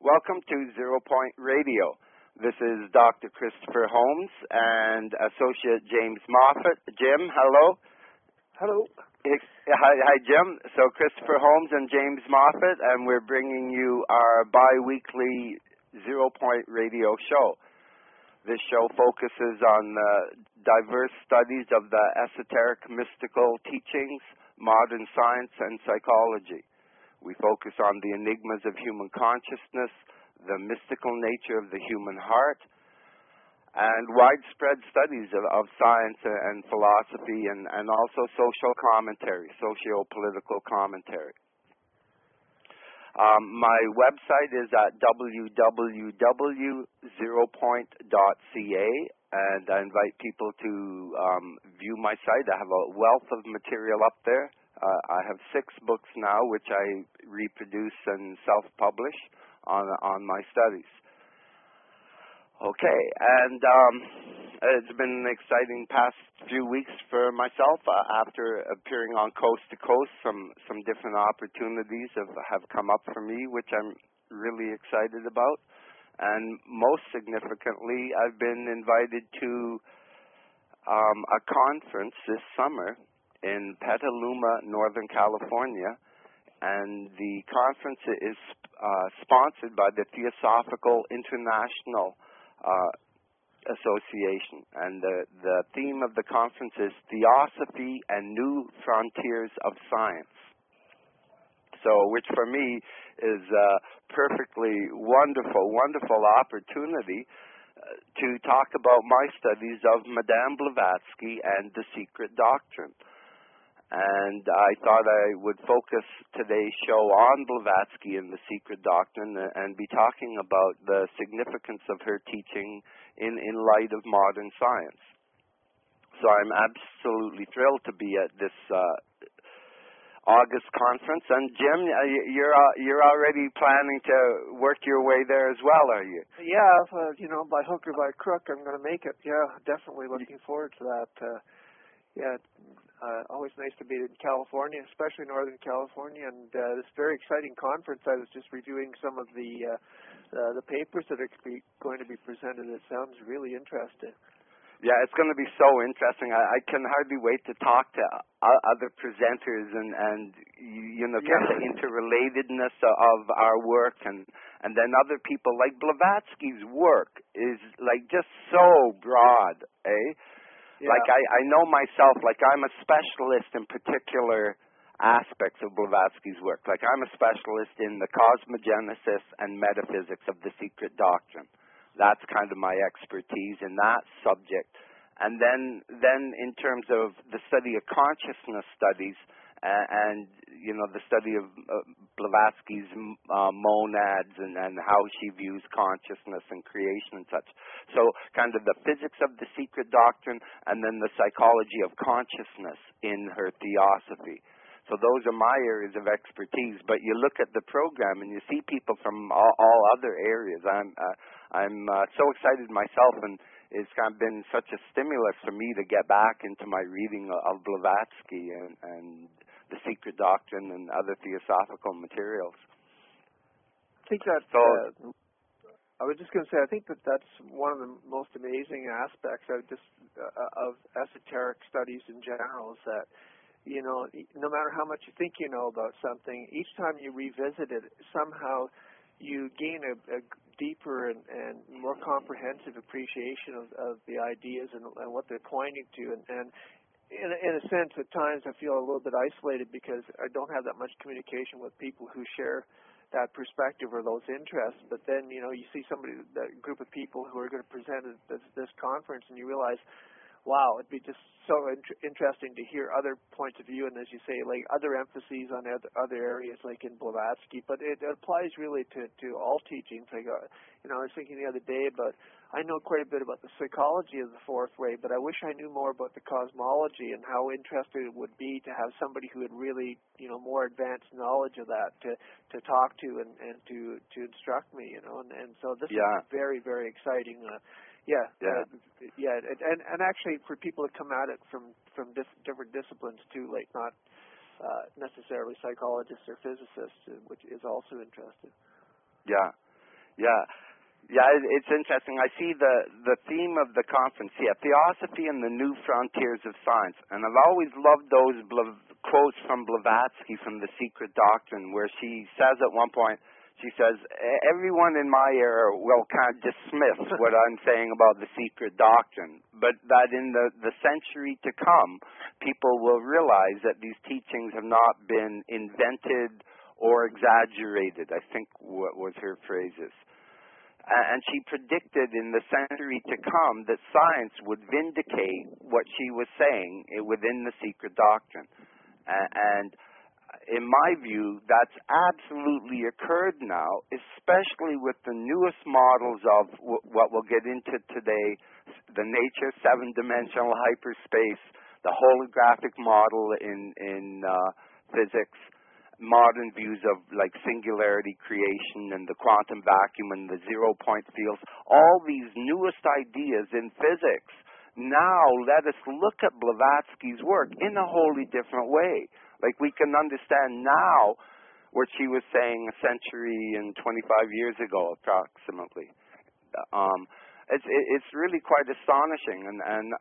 Welcome to Zero Point Radio. This is Dr. Christopher Holmes and Associate James Moffat. Jim, hello. Hello. Hi, Jim. So Christopher Holmes and James Moffat, and we're bringing you our bi-weekly Zero Point Radio show. This show focuses on diverse studies of the esoteric mystical teachings, modern science, and psychology. We focus on the enigmas of human consciousness, the mystical nature of the human heart, and widespread studies of science and philosophy, and also social commentary, socio-political commentary. My website is at www.zeropoint.ca, and I invite people to view my site. I have a wealth of material up there. I have 6 books now, which I reproduce and self-publish on my studies. Okay, and it's been an exciting past few weeks for myself. After appearing on Coast to Coast, some different opportunities have come up for me, which I'm really excited about. And most significantly, I've been invited to a conference this summer in Petaluma, Northern California, and the conference is sponsored by the Theosophical International Association, and the theme of the conference is Theosophy and New Frontiers of Science. So, which for me is a perfectly wonderful opportunity to talk about my studies of Madame Blavatsky and the Secret Doctrine. And I thought I would focus today's show on Blavatsky and the Secret Doctrine and be talking about the significance of her teaching in light of modern science. So I'm absolutely thrilled to be at this August conference. And Jim, you're already planning to work your way there as well, are you? Yeah, by hook or by crook, I'm going to make it. Yeah, definitely looking forward to that. Always nice to be in California, especially Northern California, and this very exciting conference. I was just reviewing some of the papers that are going to be presented. It sounds really interesting. Yeah, it's going to be so interesting. I can hardly wait to talk to other presenters and get the interrelatedness of our work, and then other people. Like Blavatsky's work is like just so broad, eh? Yeah. Like I know myself, like I'm a specialist in particular aspects of Blavatsky's work. Like I'm a specialist in the cosmogenesis and metaphysics of the Secret Doctrine. That's kind of my expertise in that subject. And then in terms of the study of consciousness studies and the study of Blavatsky's monads and how she views consciousness and creation and such. So kind of the physics of the Secret Doctrine and then the psychology of consciousness in her theosophy. So those are my areas of expertise. But you look at the program and you see people from all other areas. I'm so excited myself, and it's kind of been such a stimulus for me to get back into my reading of Blavatsky and the Secret Doctrine and other theosophical materials. I think that I was just going to say, I think that's one of the most amazing aspects of esoteric studies in general, is that no matter how much you think you know about something, each time you revisit it, somehow you gain a deeper and more comprehensive appreciation of the ideas and what they're pointing to. And in a sense, at times I feel a little bit isolated because I don't have that much communication with people who share that perspective or those interests. But then, you see that group of people who are going to present at this conference, and you realize, wow, it'd be just so interesting to hear other points of view, and as you say, like other emphases on other areas, like in Blavatsky. But it applies really to all teachings. Like, I was thinking the other day about, I know quite a bit about the psychology of the fourth way, but I wish I knew more about the cosmology and how interesting it would be to have somebody who had really, more advanced knowledge of that to talk to and to instruct me, and so this is very, very exciting. And actually for people that come at it from different disciplines too, like not necessarily psychologists or physicists, which is also interesting. Yeah. Yeah. Yeah, it's interesting. I see the theme of the conference, Theosophy and the New Frontiers of Science. And I've always loved those quotes from Blavatsky from The Secret Doctrine, where she says at one point, she says, everyone in my era will kind of dismiss what I'm saying about The Secret Doctrine, but that in the century to come, people will realize that these teachings have not been invented or exaggerated, I think what was her phrases. And she predicted in the century to come that science would vindicate what she was saying within the secret doctrine. And in my view, that's absolutely occurred now, especially with the newest models of what we'll get into today, the nature seven-dimensional hyperspace, the holographic model in physics, modern views of like singularity creation and the quantum vacuum and the zero-point fields, all these newest ideas in physics now let us look at Blavatsky's work in a wholly different way. Like we can understand now what she was saying a century and 25 years ago approximately. It's really quite astonishing, and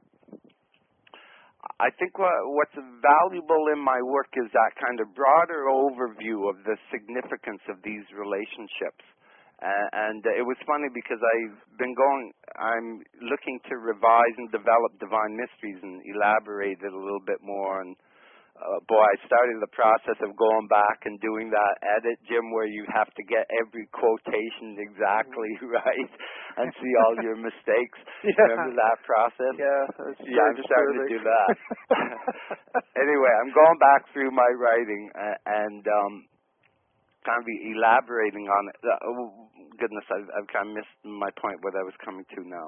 I think what's valuable in my work is that kind of broader overview of the significance of these relationships. And it was funny because I'm looking to revise and develop Divine Mysteries and elaborate it a little bit more. And I started the process of going back and doing that edit, Jim, where you have to get every quotation exactly right and see all your mistakes. Yeah. Remember that process? Yeah, I'm starting to do that. Anyway, I'm going back through my writing and kind of elaborating on it. Goodness, I've kind of missed my point what I was coming to now.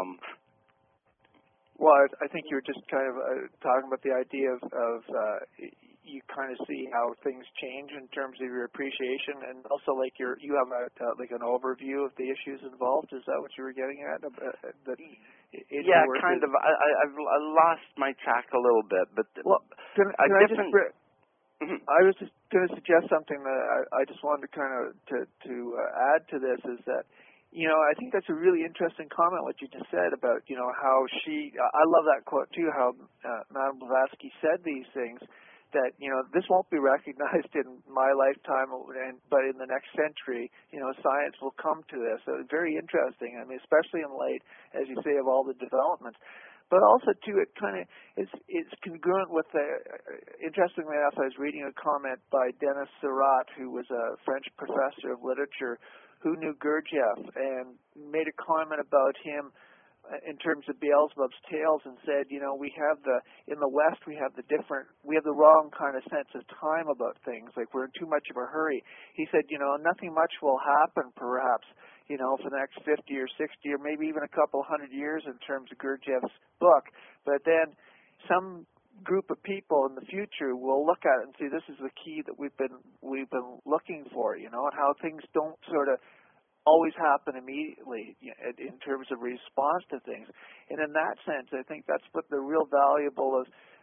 Well, I think you were just kind of talking about the idea of you kind of see how things change in terms of your appreciation, and also like you have like an overview of the issues involved. Is that what you were getting at? Yeah, kind of. I've lost my track a little bit, but I was just going to suggest something that I just wanted to kind of to add to this is that. I think that's a really interesting comment, what you just said about, how I love that quote too, how Madame Blavatsky said these things, that, this won't be recognized in my lifetime, but in the next century, science will come to this. So it's very interesting, I mean, especially in light, as you say, of all the developments. But also, too, it kind of it's congruent with interestingly enough, I was reading a comment by Denis Seurat, who was a French professor of literature, who knew Gurdjieff, and made a comment about him in terms of Beelzebub's tales, and said, we have in the West we have the wrong kind of sense of time about things, like we're in too much of a hurry. He said, nothing much will happen, perhaps, for the next 50 or 60 or maybe even a couple hundred years in terms of Gurdjieff's book, but then some group of people in the future will look at it and see this is the key that we've been looking for, and how things don't sort of always happen immediately in terms of response to things. And in that sense, I think that's what the real valuable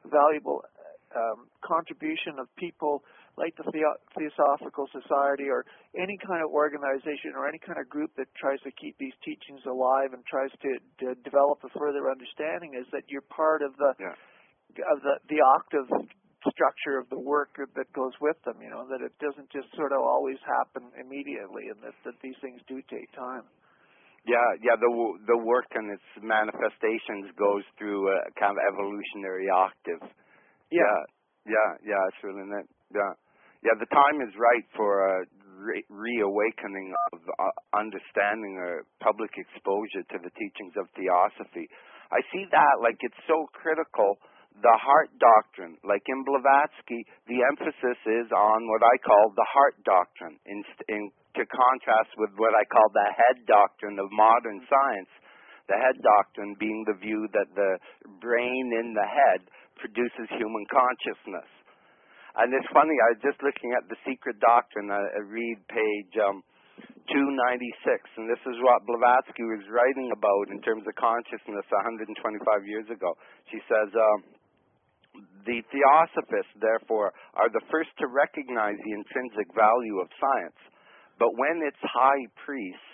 contribution of people like the Theosophical Society or any kind of organization or any kind of group that tries to keep these teachings alive and tries to develop a further understanding is that you're part of the octave structure of the work that goes with them, that it doesn't just sort of always happen immediately, and that these things do take time. Yeah, the work and its manifestations goes through a kind of evolutionary octave. Yeah, it's really neat. Yeah, the time is right for a reawakening of understanding or public exposure to the teachings of Theosophy. I see that like it's so critical. The heart doctrine, like in Blavatsky, the emphasis is on what I call the heart doctrine, to contrast with what I call the head doctrine of modern science. The head doctrine being the view that the brain in the head produces human consciousness. And it's funny, I was just looking at the Secret Doctrine. I read page 296, and this is what Blavatsky was writing about in terms of consciousness 125 years ago. She says, the Theosophists, therefore, are the first to recognize the intrinsic value of science. But when its high priests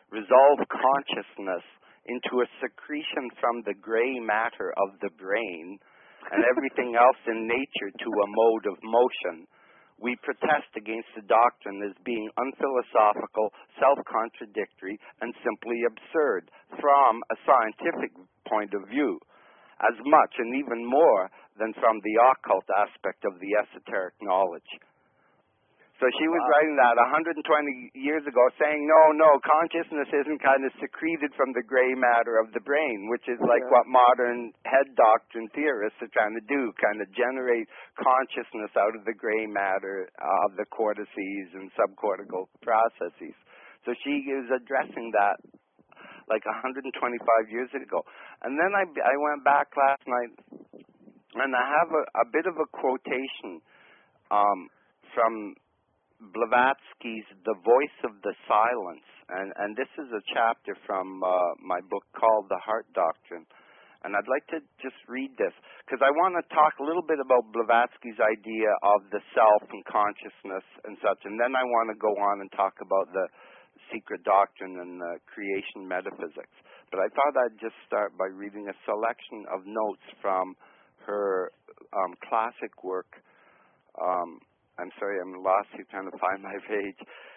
resolve consciousness into a secretion from the gray matter of the brain and everything else in nature to a mode of motion, we protest against the doctrine as being unphilosophical, self-contradictory, and simply absurd from a scientific point of view, as much and even more than from the occult aspect of the esoteric knowledge. So she was writing that 120 years ago, saying, no, consciousness isn't kind of secreted from the gray matter of the brain, which is like what modern head doctrine theorists are trying to do, kind of generate consciousness out of the gray matter of the cortices and subcortical processes. So she is addressing that like 125 years ago. And then I went back last night, and I have a bit of a quotation from Blavatsky's The Voice of the Silence, and this is a chapter from my book called The Heart Doctrine. And I'd like to just read this, because I want to talk a little bit about Blavatsky's idea of the self and consciousness and such, and then I want to go on and talk about the secret doctrine and the creation metaphysics. But I thought I'd just start by reading a selection of notes from her classic work. I'm sorry, I'm lost here trying to find my page.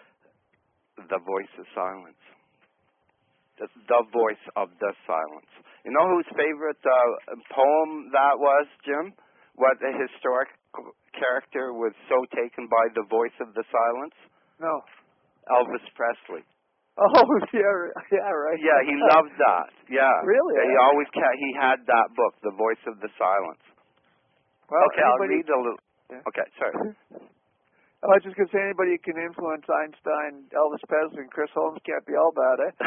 The Voice of Silence. The Voice of the Silence. You know whose favorite poem that was, Jim? What a historic character was so taken by the voice of the silence? No. Elvis Presley. Oh, yeah, right. Yeah, he loved that. Yeah. Really? Yeah, he had that book, The Voice of the Silence. Well, okay, I'll read a little. Yeah. Okay, sorry. I was just going to say anybody who can influence Einstein, Elvis Presley, and Chris Holmes can't be all bad, eh?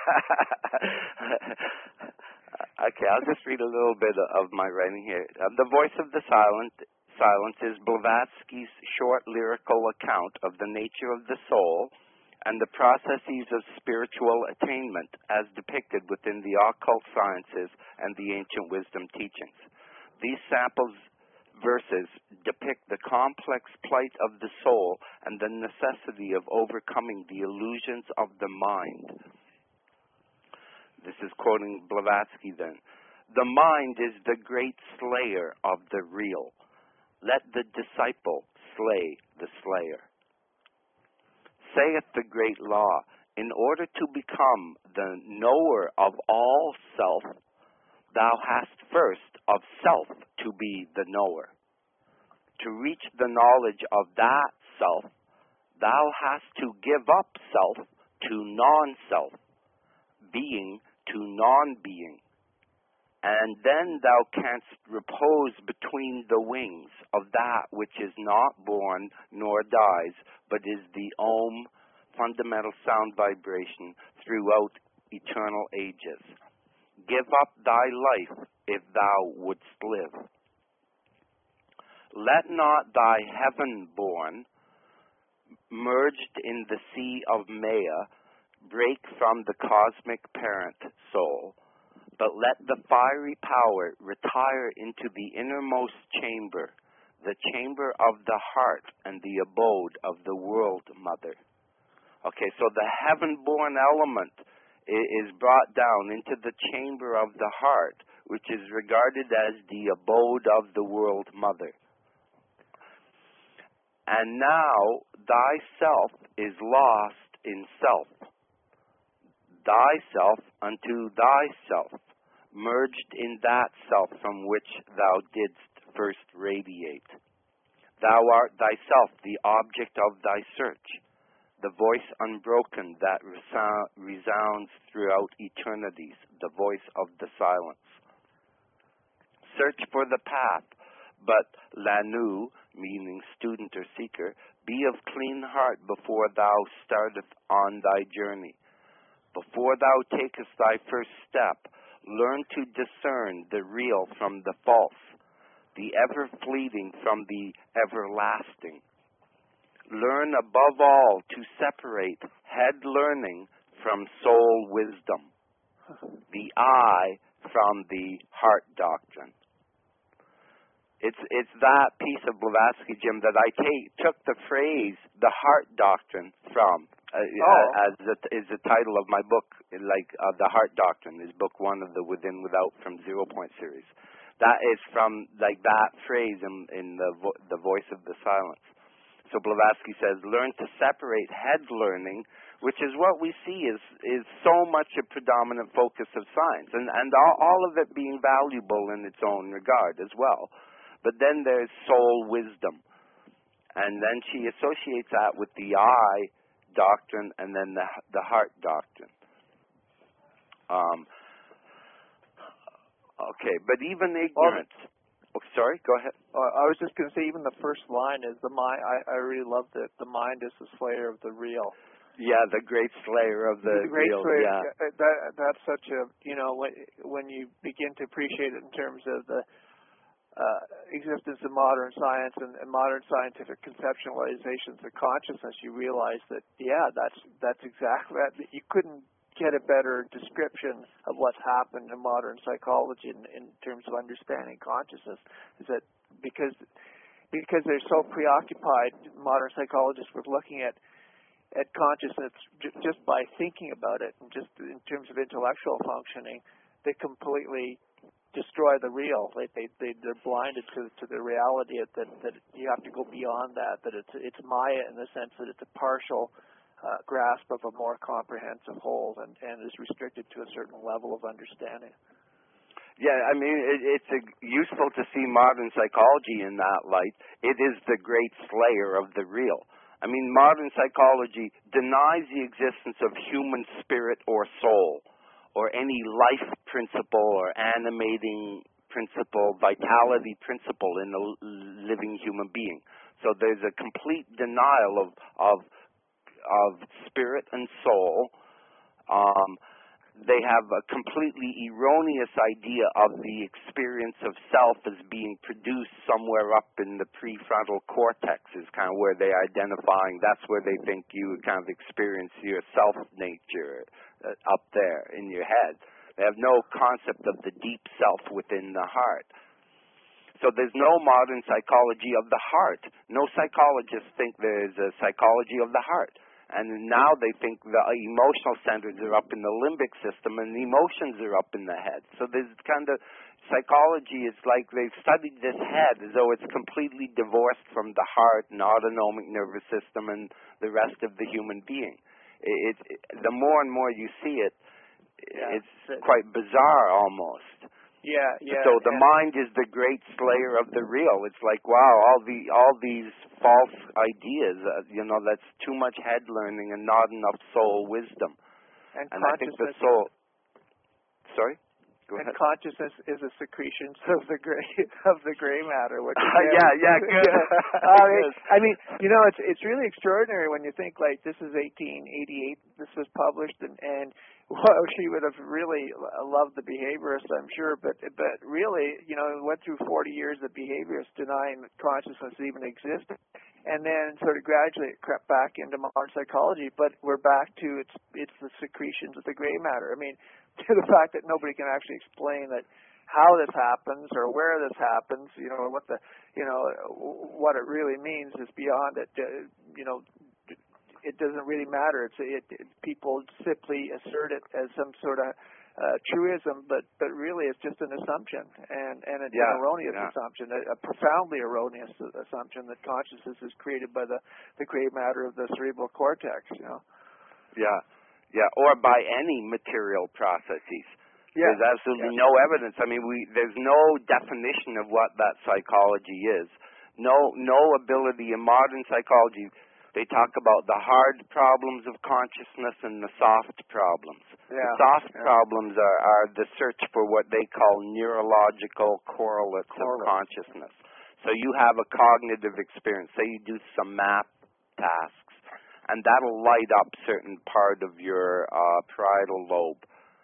Okay, I'll just read a little bit of my writing here. The Voice of the Silence is Blavatsky's short lyrical account of the nature of the soul and the processes of spiritual attainment as depicted within the occult sciences and the ancient wisdom teachings. These samples verses depict the complex plight of the soul and the necessity of overcoming the illusions of the mind. This is quoting Blavatsky then. The mind is the great slayer of the real. Let the disciple slay the slayer. Saith the great law, in order to become the knower of all self, thou hast first of self to be the knower. To reach the knowledge of that self, thou hast to give up self to non-self, being to non-being. And then thou canst repose between the wings of that which is not born nor dies, but is the Om, fundamental sound vibration throughout eternal ages. Give up thy life if thou wouldst live. Let not thy heaven-born, merged in the sea of Maya, break from the cosmic parent soul, but let the fiery power retire into the innermost chamber, the chamber of the heart and the abode of the world mother. Okay, so the heaven-born element is brought down into the chamber of the heart, which is regarded as the abode of the world mother. And now thyself is lost in self. Thyself unto thyself, merged in that self from which thou didst first radiate. Thou art thyself the object of thy search, the voice unbroken that resounds throughout eternities, the voice of the silence. Search for the path, but Lanu, meaning student or seeker, be of clean heart before thou startest on thy journey. Before thou takest thy first step, learn to discern the real from the false, the ever-fleeting from the everlasting. Learn above all to separate head learning from soul wisdom, the I from the heart doctrine. It's that piece of Blavatsky, Jim, that I took the phrase, the heart doctrine, from. is the title of my book, The Heart Doctrine, is book 1 of the Within Without from 0 Point series. That is from that phrase in the Voice of the Silence. So Blavatsky says, learn to separate head learning, which is what we see is so much a predominant focus of science, and all of it being valuable in its own regard as well. But then there's soul wisdom. And then she associates that with the I doctrine and then the heart doctrine. Okay, but even ignorance. Sorry, go ahead. I was just going to say, even the first line is the mind. I really love that the mind is the slayer of the real. Yeah, the great slayer of the great real. Slayer, yeah. That's such a, when you begin to appreciate it in terms of the existence of modern science and modern scientific conceptualizations of consciousness, you realize that that's exactly that. You couldn't get a better description of what's happened in modern psychology in terms of understanding consciousness. Is that because they're so preoccupied, modern psychologists, with looking at consciousness just by thinking about it, and just in terms of intellectual functioning, they completely destroy the real. They're blinded to the reality that you have to go beyond that it's Maya, in the sense that it's a partial grasp of a more comprehensive whole, and is restricted to a certain level of understanding. Yeah, I mean, it's useful to see modern psychology in that light. It is the great slayer of the real. I mean, modern psychology denies the existence of human spirit or soul, or any life principle or animating principle, vitality principle in a living human being. So there's a complete denial of spirit and soul. They have a completely erroneous idea of the experience of self as being produced somewhere up in the prefrontal cortex, is kind of where they're identifying. That's where they think you kind of experience your self nature, up there in your head. They have no concept of the deep self within the heart. So there's no modern psychology of the heart. No psychologists think there's a psychology of the heart. And now they think the emotional centers are up in the limbic system and the emotions are up in the head. So there's kind of psychology, it's like they've studied this head as though it's completely divorced from the heart and autonomic nervous system and the rest of the human being. The more and more you see it, it's quite bizarre almost. Yeah. So the mind is the great slayer of the real. It's like, wow, all these false ideas, that's too much head learning and not enough soul wisdom. And I think the soul. Sorry? Go ahead. And consciousness is a secretion of the gray matter. Which yeah, good. I mean, it's really extraordinary when you think, like, this is 1888. This was published, and she would have really loved the behaviorists, I'm sure, but really, went through 40 years of behaviorists denying that consciousness even existed, and then sort of gradually it crept back into modern psychology. But we're back to it's the secretions of the gray matter. I mean, to the fact that nobody can actually explain that how this happens or where this happens, what it really means is beyond it. It doesn't really matter. People simply assert it as some sort of truism, but really it's just an assumption, and it's an erroneous assumption, a profoundly erroneous assumption that consciousness is created by the gray matter of the cerebral cortex. Yeah, or by any material processes. Yeah. There's absolutely no evidence. I mean, there's no definition of what that psychology is. No ability in modern psychology. They talk about the hard problems of consciousness and the soft problems. Yeah. The soft problems are the search for what they call neurological correlates of consciousness. So you have a cognitive experience. Say you do some math tasks, and that'll light up certain part of your parietal lobe.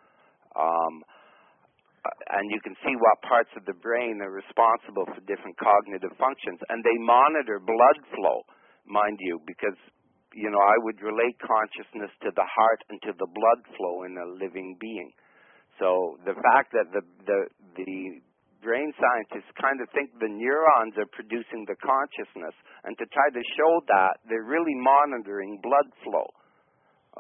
And you can see what parts of the brain are responsible for different cognitive functions. And they monitor blood flow, mind you, because, I would relate consciousness to the heart and to the blood flow in a living being. So the fact that the brain scientists kind of think the neurons are producing the consciousness, and to try to show that, they're really monitoring blood flow.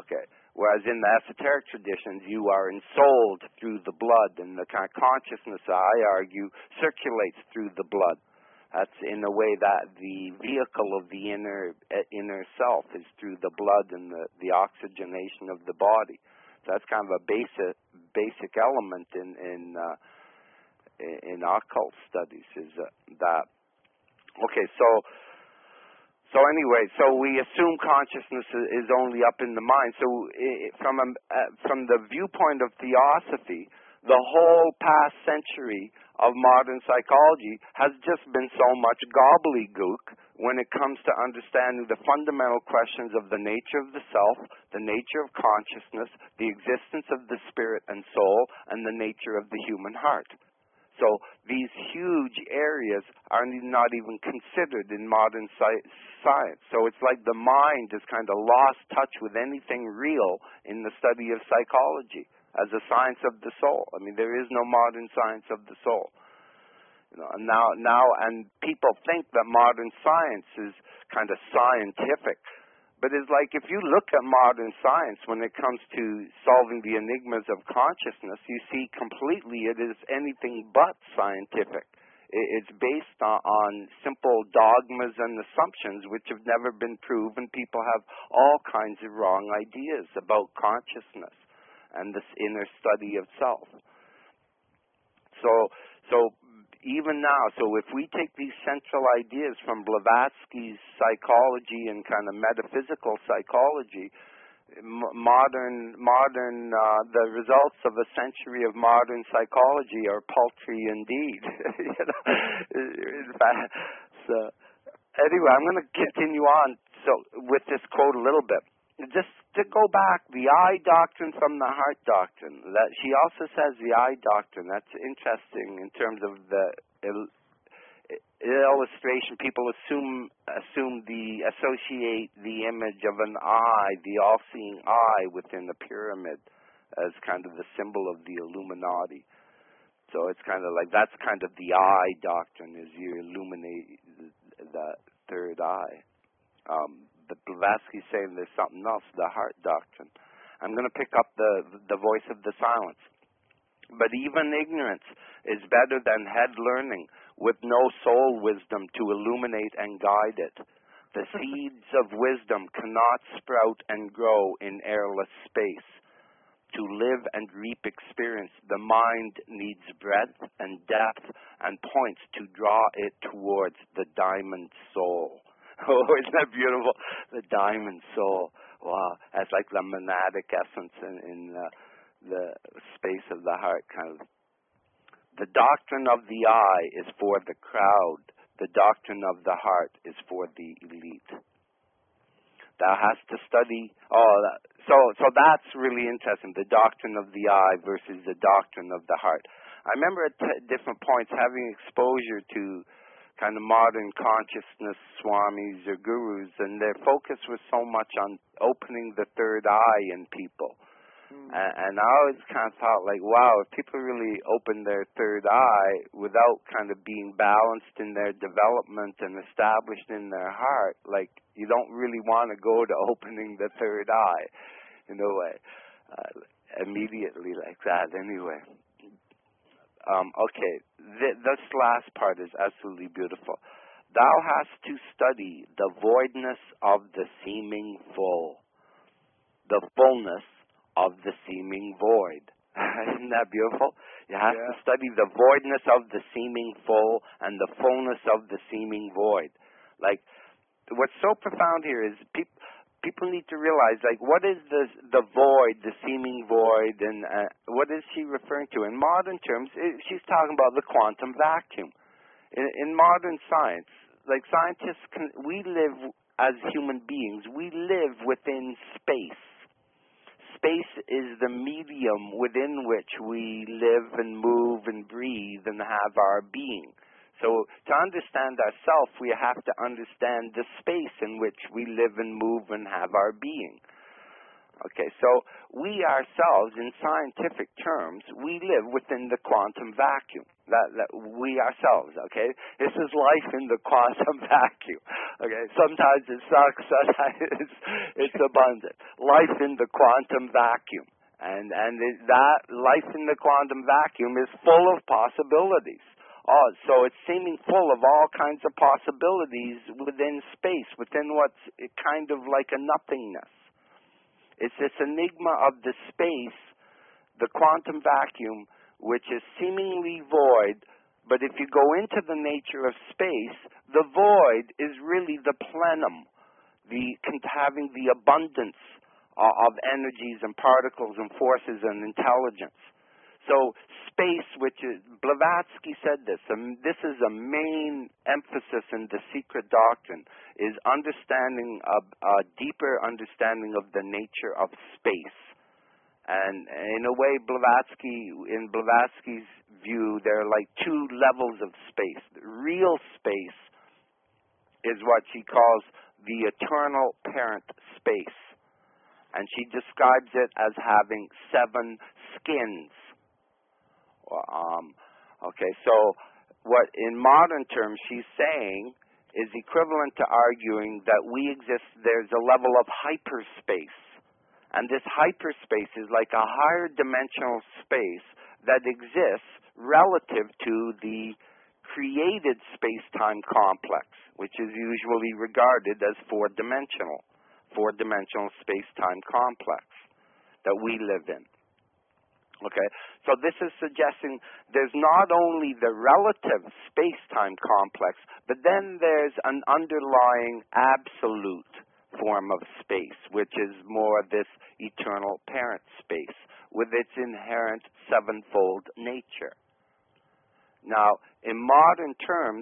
Okay. Whereas in the esoteric traditions, you are ensouled through the blood, and the kind of consciousness, I argue, circulates through the blood. That's in a way that the vehicle of the inner self is through the blood and the oxygenation of the body. So that's kind of a basic element in occult studies. Is that okay? So anyway, so we assume consciousness is only up in the mind. So from the viewpoint of theosophy, the whole past century of modern psychology has just been so much gobbledygook when it comes to understanding the fundamental questions of the nature of the self, the nature of consciousness, the existence of the spirit and soul, and the nature of the human heart. So these huge areas are not even considered in modern science. So it's like the mind has kind of lost touch with anything real in the study of psychology as a science of the soul. I mean, there is no modern science of the soul. You know, and now, and people think that modern science is kind of scientific. But it's like if you look at modern science when it comes to solving the enigmas of consciousness, you see completely it is anything but scientific. It's based on simple dogmas and assumptions which have never been proven. People have all kinds of wrong ideas about consciousness and this inner study of self. So even now, so if we take these central ideas from Blavatsky's psychology and kind of metaphysical psychology, the results of a century of modern psychology are paltry indeed. You know? In fact, so anyway, I'm going to continue on with this quote a little bit. Just to go back, the I doctrine from the heart doctrine. That she also says the I doctrine. That's interesting in terms of the illustration. People associate the image of an eye, the all-seeing eye within the pyramid, as kind of the symbol of the Illuminati. So it's kind of like that's kind of the I doctrine, is you illuminate the third eye. But Blavatsky's saying there's something else, the heart doctrine. I'm going to pick up the voice of the silence. But even ignorance is better than head learning with no soul wisdom to illuminate and guide it. The seeds of wisdom cannot sprout and grow in airless space. To live and reap experience, the mind needs breadth and depth and points to draw it towards the diamond soul. Oh, isn't that beautiful? The diamond soul. Wow. That's like the monadic essence in the space of the heart, kind of. The doctrine of the eye is for the crowd. The doctrine of the heart is for the elite. Thou hast to study. So that's really interesting. The doctrine of the eye versus the doctrine of the heart. I remember at different points having exposure to kind of modern consciousness swamis or gurus, and their focus was so much on opening the third eye in people. And I always kind of thought, like, wow, if people really open their third eye without kind of being balanced in their development and established in their heart, like, you don't really want to go to opening the third eye in a way, immediately like that anyway. Okay, this last part is absolutely beautiful. Thou hast to study the voidness of the seeming full, the fullness of the seeming void. Isn't that beautiful? You have to study the voidness of the seeming full and the fullness of the seeming void. Like, what's so profound here is people need to realize, like, what is the void, the seeming void, and what is she referring to? In modern terms, she's talking about the quantum vacuum. In modern science, like scientists, we live as human beings, we live within space. Space is the medium within which we live and move and breathe and have our being. So to understand ourselves, we have to understand the space in which we live and move and have our being. Okay, so we ourselves, in scientific terms, we live within the quantum vacuum. That we ourselves, okay? This is life in the quantum vacuum. Okay, sometimes it sucks, sometimes it's abundant. Life in the quantum vacuum. And that life in the quantum vacuum is full of possibilities. Oh, so it's seeming full of all kinds of possibilities within space, within what's kind of like a nothingness. It's this enigma of the space, the quantum vacuum, which is seemingly void, but if you go into the nature of space, the void is really the plenum, having the abundance of energies and particles and forces and intelligence. So space, which is, Blavatsky said this, and this is a main emphasis in the secret doctrine, is understanding a deeper understanding of the nature of space. And in a way, in Blavatsky's view, there are like two levels of space. The real space is what she calls the eternal parent space. And she describes it as having 7 skins. Okay, so what in modern terms she's saying is equivalent to arguing that we exist, there's a level of hyperspace. And this hyperspace is like a higher dimensional space that exists relative to the created space-time complex, which is usually regarded as four-dimensional space-time complex that we live in. Okay, so this is suggesting there's not only the relative space-time complex, but then there's an underlying absolute form of space, which is more this eternal parent space with its inherent sevenfold nature. Now, in modern terms,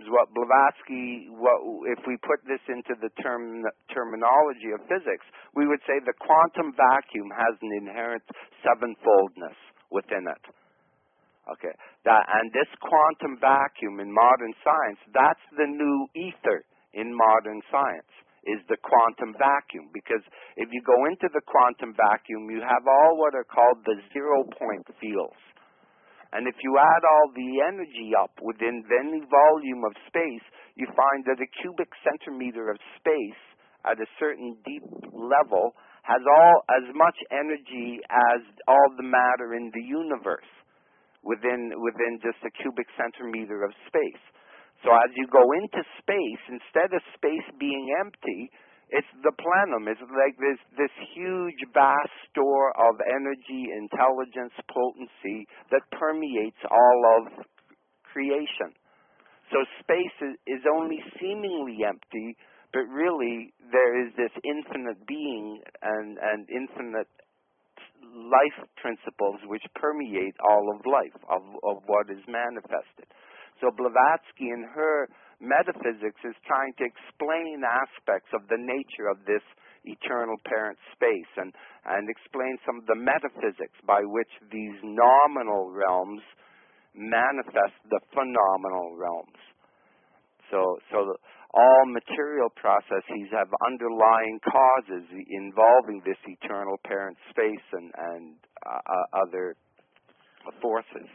if we put this into the terminology of physics, we would say the quantum vacuum has an inherent sevenfoldness within it. Okay, and this quantum vacuum in modern science, that's the new ether in modern science, is the quantum vacuum. Because if you go into the quantum vacuum, you have all what are called the zero-point fields. And if you add all the energy up within any volume of space, you find that a cubic centimeter of space at a certain deep level has as much energy as all the matter in the universe within just a cubic centimeter of space. So as you go into space, instead of space being empty, it's the plenum. It's like this huge, vast store of energy, intelligence, potency that permeates all of creation. So space is only seemingly empty, but really there is this infinite being and infinite life principles which permeate all of life, of what is manifested. So Blavatsky in her metaphysics is trying to explain aspects of the nature of this eternal parent space and explain some of the metaphysics by which these nominal realms manifest the phenomenal realms. So all material processes have underlying causes involving this eternal parent space and other forces.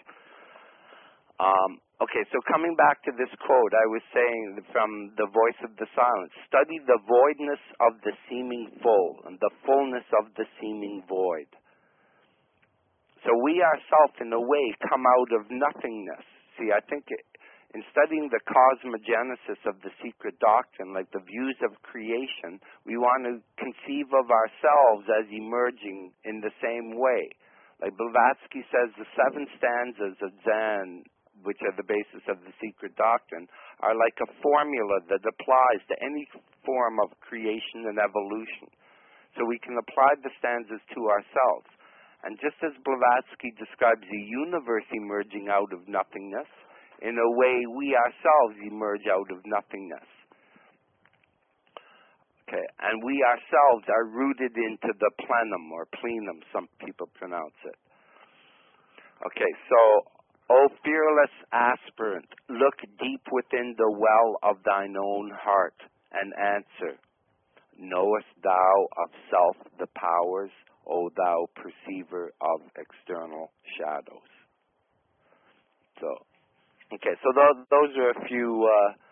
Okay, so coming back to this quote, I was saying from The Voice of the Silence, study the voidness of the seeming full and the fullness of the seeming void. So we ourselves, in a way, come out of nothingness. See, I think in studying the cosmogenesis of the secret doctrine, like the views of creation, we want to conceive of ourselves as emerging in the same way. Like Blavatsky says, the 7 stanzas of Zen, which are the basis of the secret doctrine, are like a formula that applies to any form of creation and evolution. So we can apply the stanzas to ourselves. And just as Blavatsky describes the universe emerging out of nothingness, in a way we ourselves emerge out of nothingness. Okay, and we ourselves are rooted into the plenum, or plenum, some people pronounce it. Okay, so, O fearless aspirant, look deep within the well of thine own heart, and answer, knowest thou of self the powers, O thou perceiver of external shadows. So, okay, so those are a few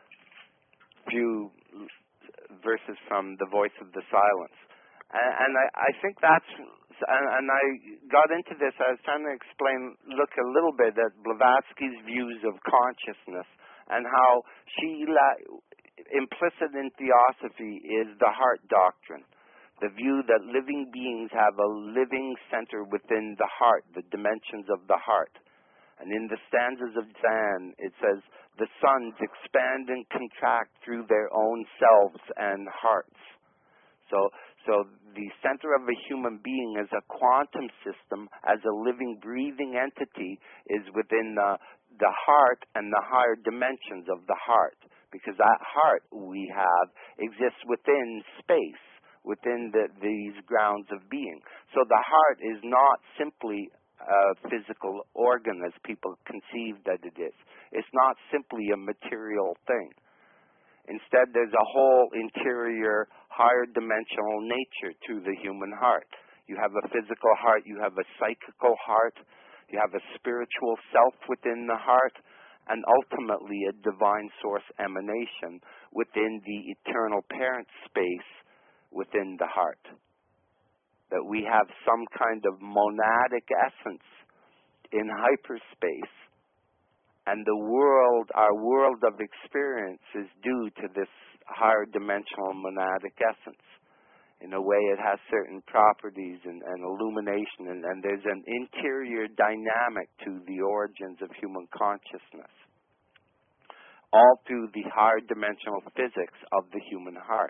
verses from The Voice of the Silence. And I think that's, and I got into this, I was trying to look a little bit at Blavatsky's views of consciousness and how implicit in theosophy is the heart doctrine, the view that living beings have a living center within the heart, the dimensions of the heart. And in the stanzas of Zen, it says, the suns expand and contract through their own selves and hearts. So the center of a human being as a quantum system, as a living, breathing entity, is within the heart and the higher dimensions of the heart. Because that heart we have exists within space, within these grounds of being. So the heart is not simply a physical organ as people conceive that it is. It's not simply a material thing. Instead, there's a whole interior, higher dimensional nature to the human heart. You have a physical heart, you have a psychical heart, you have a spiritual self within the heart, and ultimately a divine source emanation within the eternal parent space within the heart. That we have some kind of monadic essence in hyperspace, and the world, our world of experience, is due to this higher dimensional monadic essence. In a way, it has certain properties and illumination, and there's an interior dynamic to the origins of human consciousness, all through the higher dimensional physics of the human heart.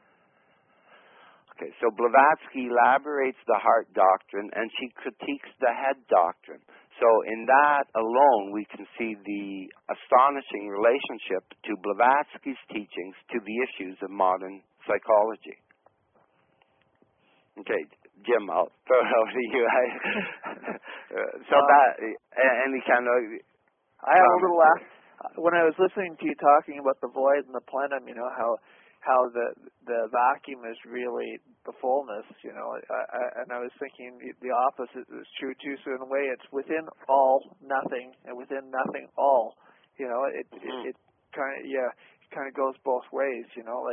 Okay, so Blavatsky elaborates the heart doctrine, and she critiques the head doctrine. So in that alone, we can see the astonishing relationship to Blavatsky's teachings to the issues of modern psychology. Okay, Jim, I'll throw it over to you. Any kind of... I have a little... when I was listening to you talking about the void and the plenum, how the vacuum is really the fullness, and I was thinking the opposite is true too. So in a way, it's within all nothing, and within nothing all. It kind of goes both ways.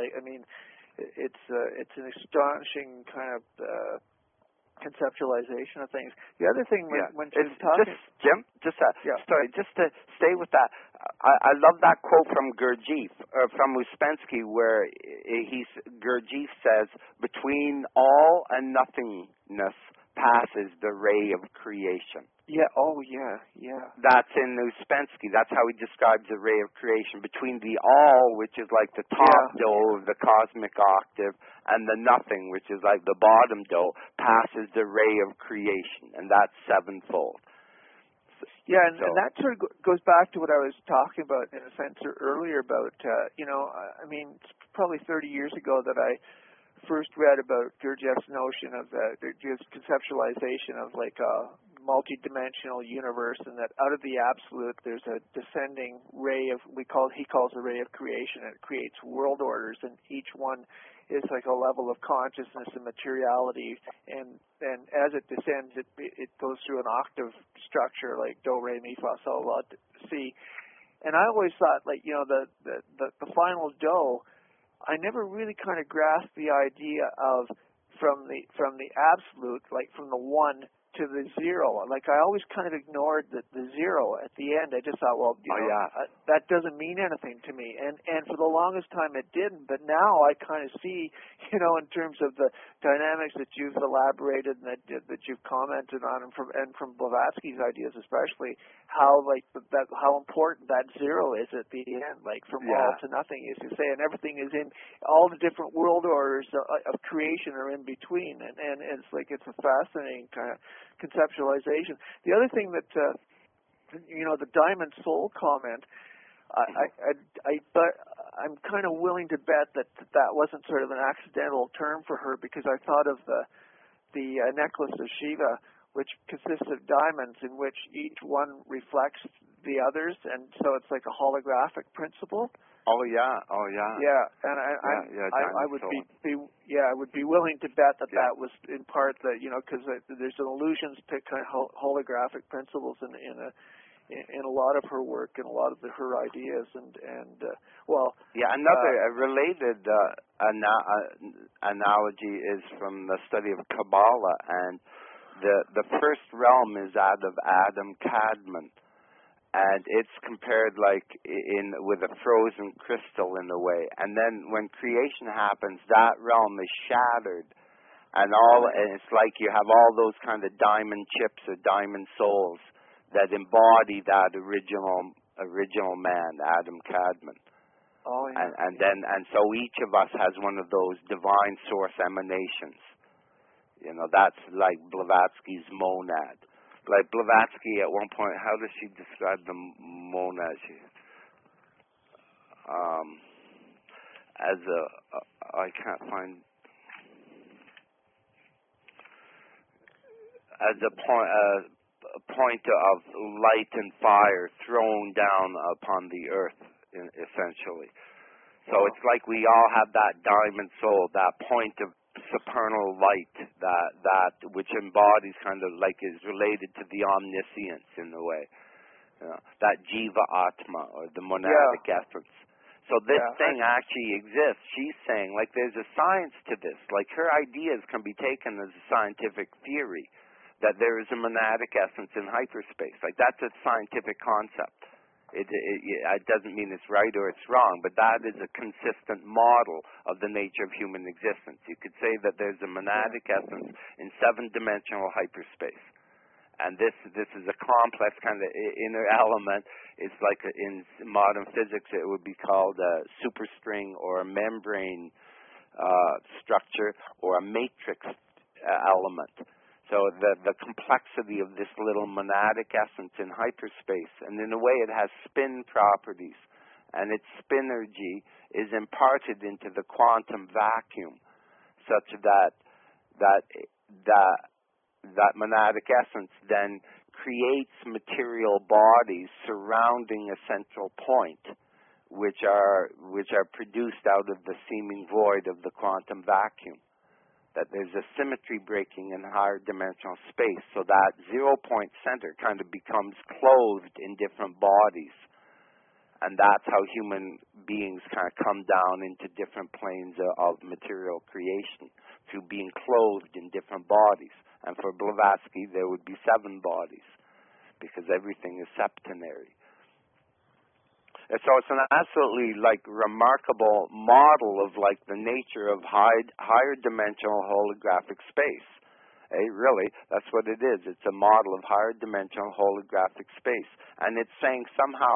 It's an astonishing kind of conceptualization of things. The other thing when she was talking, Jim, sorry, just to stay with that, I love that quote from Gurdjieff, from Ouspensky, where Gurdjieff says, "Between all and nothingness passes the ray of creation." Yeah. That's in Ouspensky. That's how he describes the ray of creation. Between the all, which is like the top dome of the cosmic octave, and the nothing, which is like the bottom dome, passes the ray of creation, and that's sevenfold. Yeah, and that sort of goes back to what I was talking about in a sense earlier about, it's probably 30 years ago that I first read about Gurdjieff's notion of Gurdjieff's conceptualization of like a multi-dimensional universe, and that out of the absolute there's a descending ray of, he calls the ray of creation, and it creates world orders, and each one is like a level of consciousness and materiality, and as it descends, it goes through an octave structure like do, re, mi, fa, sol, la, si. And I always thought, like, the final do, I never really kind of grasped the idea of from the absolute, like from the one to the zero. Like, I always kind of ignored the zero at the end. I just thought, well, that doesn't mean anything to me. And for the longest time it didn't. But now I kind of see, in terms of the dynamics that you've elaborated and that you've commented on, and from Blavatsky's ideas especially, how how important that zero is at the end, like from all to nothing, as you say, and everything is in, all the different world orders of creation are in between, and it's like, it's a fascinating kind of conceptualization. The other thing that the diamond soul comment, I'm kind of willing to bet that wasn't sort of an accidental term for her, because I thought of the necklace of Shiva, which consists of diamonds in which each one reflects the others, and so it's like a holographic principle. Oh yeah. Yeah, and I would I would be willing to bet that that was in part that because there's an illusions kind of holographic principles in a lot of her work and a lot of her ideas and another related analogy is from the study of Kabbalah, and the first realm is out of Adam Kadmon. And it's compared like with a frozen crystal in a way. And then when creation happens, that realm is shattered. And it's like you have all those kind of diamond chips or diamond souls that embody that original man, Adam Kadmon. Oh, yeah. And so each of us has one of those divine source emanations. That's like Blavatsky's monad. Like Blavatsky at one point, how does she describe the monad? As I can't find, as a point of light and fire thrown down upon the earth, essentially. So it's like we all have that diamond soul, that point of supernal light that which embodies kind of like is related to the omniscience in a way, that jiva atma or the monadic essence. So this thing actually exists. She's saying like there's a science to this. Like her ideas can be taken as a scientific theory that there is a monadic essence in hyperspace. Like that's a scientific concept. It doesn't mean it's right or it's wrong, but that is a consistent model of the nature of human existence. You could say that there's a monadic essence in 7-dimensional hyperspace. And this is a complex kind of inner element. It's like in modern physics it would be called a superstring or a membrane structure or a matrix element. So the complexity of this little monadic essence in hyperspace, and in a way it has spin properties, and its spinergy is imparted into the quantum vacuum, such that monadic essence then creates material bodies surrounding a central point, which are produced out of the seeming void of the quantum vacuum. That there's a symmetry breaking in higher dimensional space, so that 0-point center kind of becomes clothed in different bodies. And that's how human beings kind of come down into different planes of material creation, through being clothed in different bodies. And for Blavatsky, there would be 7 bodies, because everything is septenary. So it's an absolutely like remarkable model of like the nature of higher dimensional holographic space. Really, that's what it is. It's a model of higher dimensional holographic space, and it's saying somehow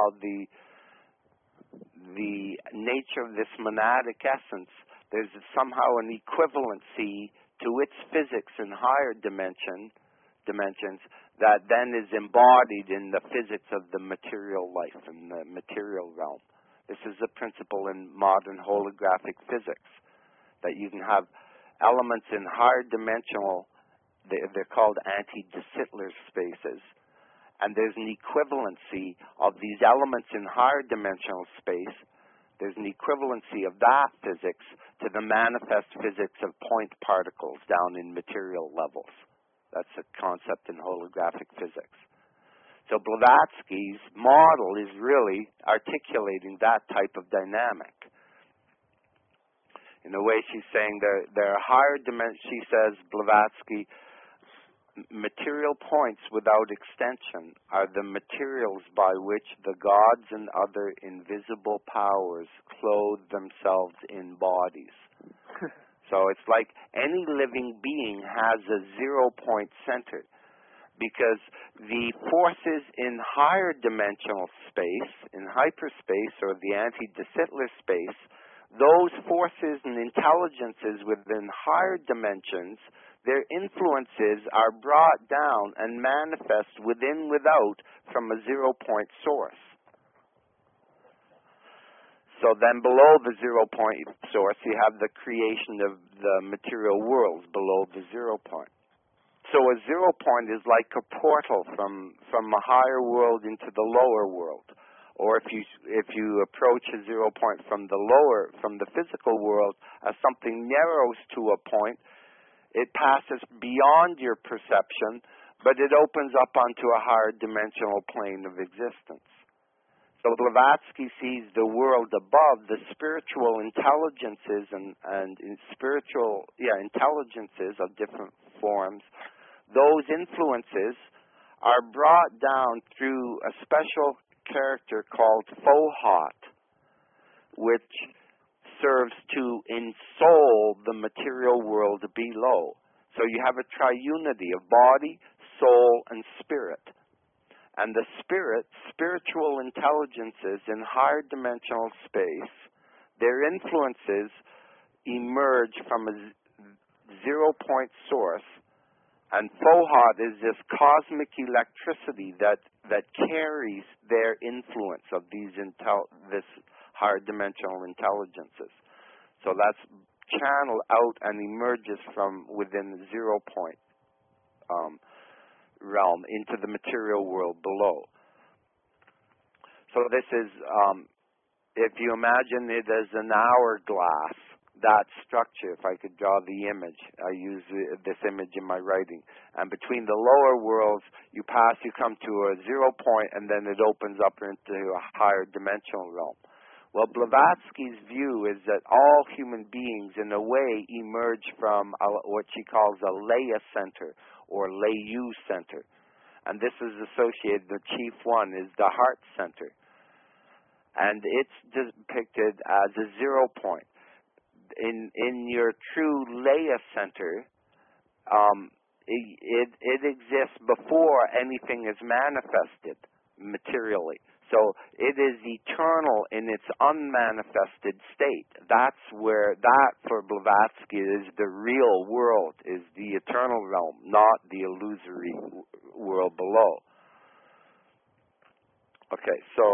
the nature of this monadic essence, there's somehow an equivalency to its physics in higher dimensions that then is embodied in the physics of the material life, in the material realm. This is a principle in modern holographic physics, that you can have elements in higher dimensional, they're called anti-de Sittler spaces, and there's an equivalency of these elements in higher dimensional space. There's an equivalency of that physics to the manifest physics of point particles down in material levels. That's a concept in holographic physics. So Blavatsky's model is really articulating that type of dynamic. In a way, she's saying there are higher dimensions. She says, Blavatsky, material points without extension are the materials by which the gods and other invisible powers clothe themselves in bodies. So it's like any living being has a 0-point center, because the forces in higher dimensional space, in hyperspace or the anti-de Sittler space, those forces and intelligences within higher dimensions, their influences are brought down and manifest within, without, from a 0-point source. So then below the 0-point source, you have the creation of the material worlds below the 0-point. So a 0-point is like a portal from a higher world into the lower world, Or if you approach a 0 point from the physical world, as something narrows to a point, it passes beyond your perception, but it opens up onto a higher dimensional plane of existence. So Blavatsky sees the world above, the spiritual intelligences and spiritual intelligences of different forms. Those influences are brought down through a special character called Fohat, which serves to ensoul the material world below. So you have a triunity of body, soul, and spirit. And the spiritual intelligences in higher dimensional space, their influences emerge from a 0 point source. And Fohat is this cosmic electricity that carries their influence of this higher dimensional intelligences. So that's channeled out and emerges from within the 0 point realm into the material world below. So this is, if you imagine it as an hourglass, that structure, if I could draw the image, I use this image in my writing, and between the lower worlds, you come to a 0 point, and then it opens up into a higher dimensional realm. Well, Blavatsky's view is that all human beings, in a way, emerge from what she calls a Leia center, or Leiyu center. And this is associated, the chief one is the heart center. And it's depicted as a 0 point. In your true Leia center, it exists before anything is manifested materially. So it is eternal in its unmanifested state. That's where, for Blavatsky, is the real world, is the eternal realm, not the illusory world below. Okay, so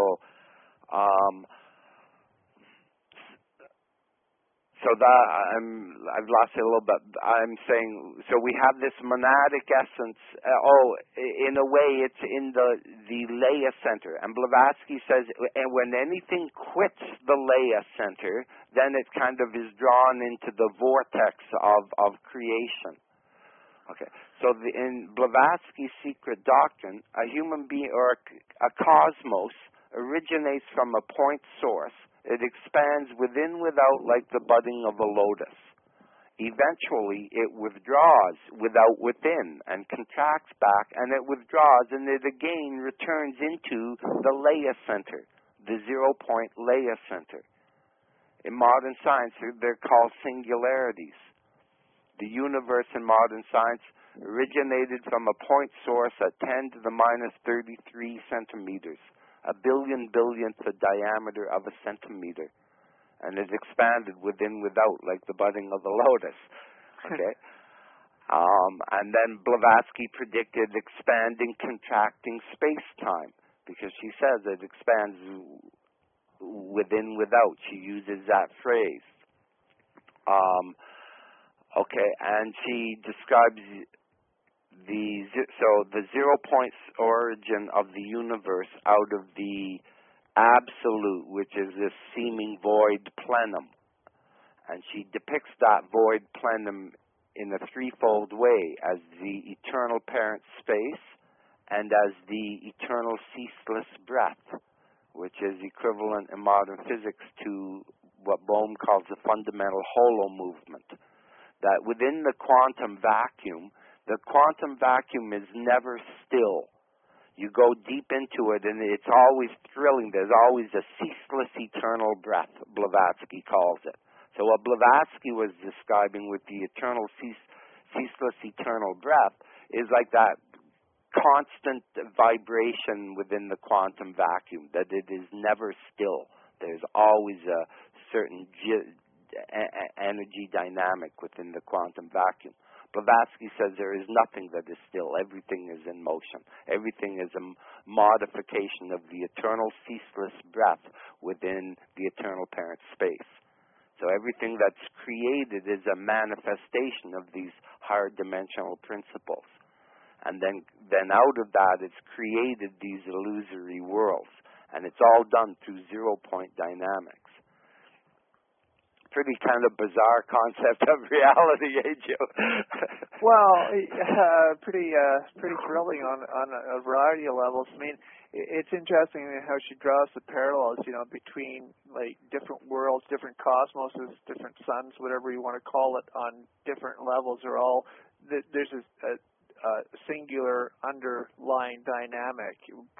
that I've lost it a little bit. I'm saying, so we have this monadic essence. In a way, it's in the Leia center. And Blavatsky says, and when anything quits the Leia center, then it kind of is drawn into the vortex of creation. Okay, so in Blavatsky's secret doctrine, a human being or a cosmos originates from a point source. It expands within, without, like the budding of a lotus. Eventually, it withdraws without, within, and contracts back, and it withdraws, and it again returns into the Leia center, the 0 point Leia center. In modern science, they're called singularities. The universe in modern science originated from a point source at 10 to the minus 33 centimeters. A billionth the diameter of a centimeter, and it expanded within, without, like the budding of a lotus. Okay, and then Blavatsky predicted expanding, contracting space-time, because she says it expands within, without. She uses that phrase. Okay, and she describes the 0 point origin of the universe out of the absolute, which is this seeming void plenum. And she depicts that void plenum in a threefold way, as the eternal parent space, and as the eternal ceaseless breath, which is equivalent in modern physics to what Bohm calls the fundamental holo movement. That within the quantum vacuum is never still. You go deep into it, and it's always thrilling. There's always a ceaseless eternal breath, Blavatsky calls it. So what Blavatsky was describing with the eternal ceaseless eternal breath is like that constant vibration within the quantum vacuum, that it is never still. There's always a certain energy dynamic within the quantum vacuum. Blavatsky says there is nothing that is still. Everything is in motion. Everything is a modification of the eternal ceaseless breath within the eternal parent space. So everything that's created is a manifestation of these higher dimensional principles. And then out of that, it's created these illusory worlds. and it's all done through zero-point dynamics. Pretty kind of bizarre concept of reality, eh, Joe? Well, pretty thrilling on a variety of levels. I mean, it's interesting how she draws the parallels, between like different worlds, different cosmoses, different suns, whatever you want to call it, on different levels. There's a singular underlying dynamic,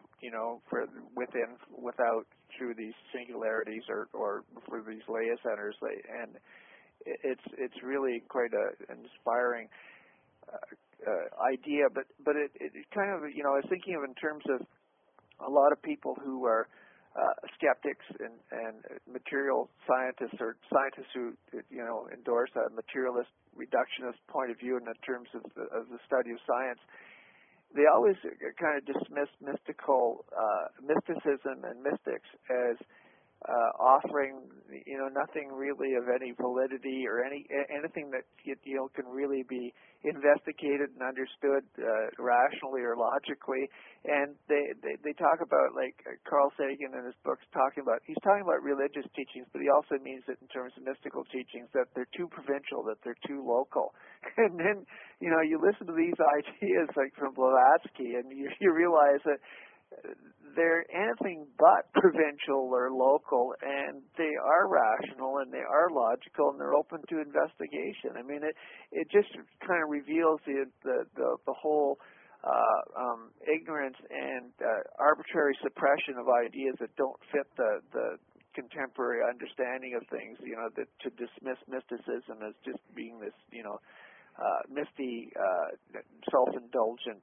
without through these singularities or for these Leia centers, and it's really quite an inspiring idea. But it kind of, I was thinking of in terms of a lot of people who are skeptics and material scientists or scientists who endorse a materialist reductionist point of view in terms of the study of science. They always kind of dismiss mysticism and mystics as offering nothing really of any validity or anything that can really be investigated and understood rationally or logically. And they talk about, like Carl Sagan in his books he's talking about religious teachings, but he also means it in terms of mystical teachings, that they're too provincial, that they're too local. And then you listen to these ideas like from Blavatsky, and you realize that they're anything but provincial or local, and they are rational and they are logical and they're open to investigation. I mean, it just kind of reveals the whole ignorance and arbitrary suppression of ideas that don't fit the contemporary understanding of things. That to dismiss mysticism as just being this misty, self-indulgent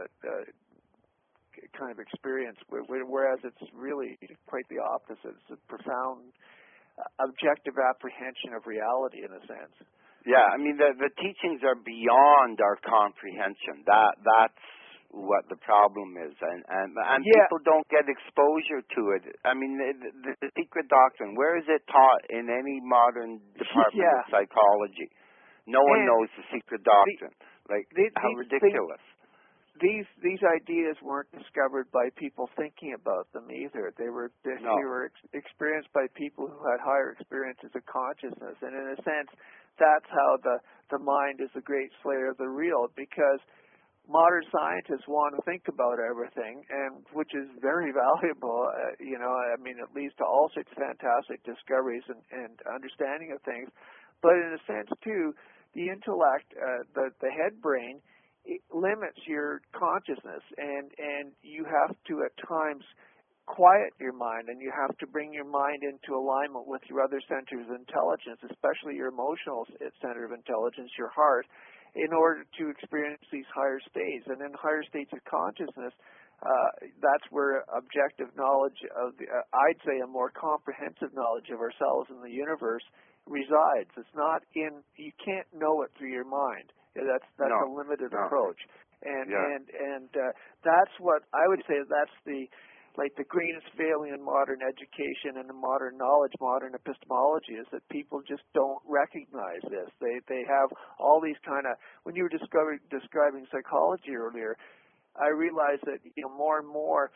kind of experience, whereas it's really quite the opposite. It's a profound, objective apprehension of reality, in a sense. Yeah, I mean, the teachings are beyond our comprehension. That's what the problem is, and people don't get exposure to it. I mean, the secret doctrine, where is it taught in any modern department of psychology? No one knows the secret doctrine. How ridiculous. These ideas weren't discovered by people thinking about them either. They were experienced by people who had higher experiences of consciousness, and in a sense, that's how the mind is the great slayer of the real, because modern scientists want to think about everything, and which is very valuable. I mean, it leads to all sorts of fantastic discoveries and understanding of things. But in a sense, too, the intellect, the head brain, it limits your consciousness, and you have to at times quiet your mind, and you have to bring your mind into alignment with your other centers of intelligence, especially your emotional center of intelligence, your heart, in order to experience these higher states. And in higher states of consciousness, that's where objective knowledge of I'd say a more comprehensive knowledge of ourselves and the universe resides. It's not you can't know it through your mind. That's a limited approach, and that's what I would say. That's the greatest failing in modern education and in modern knowledge, modern epistemology, is that people just don't recognize this. They have all these kind of. When you were describing psychology earlier, I realized that more and more.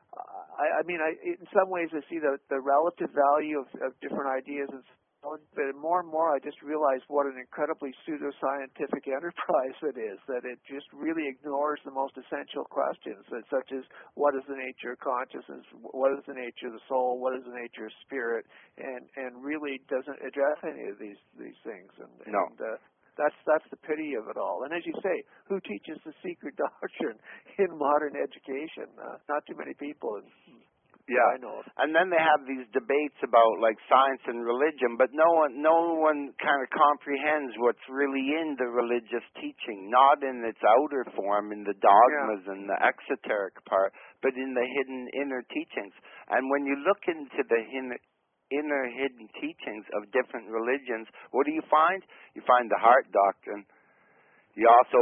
In some ways, I see the relative value of different ideas and. But more and more, I just realized what an incredibly pseudoscientific enterprise it is, that it just really ignores the most essential questions, such as what is the nature of consciousness, what is the nature of the soul, what is the nature of spirit, and really doesn't address any of these things. And that's the pity of it all. And as you say, who teaches the secret doctrine in modern education? Not too many people. Yeah, I know. And then they have these debates about science and religion, but no one kind of comprehends what's really in the religious teaching, not in its outer form, in the dogmas and the exoteric part, but in the hidden inner teachings. And when you look into the inner hidden teachings of different religions, what do you find? You find the heart doctrine. You also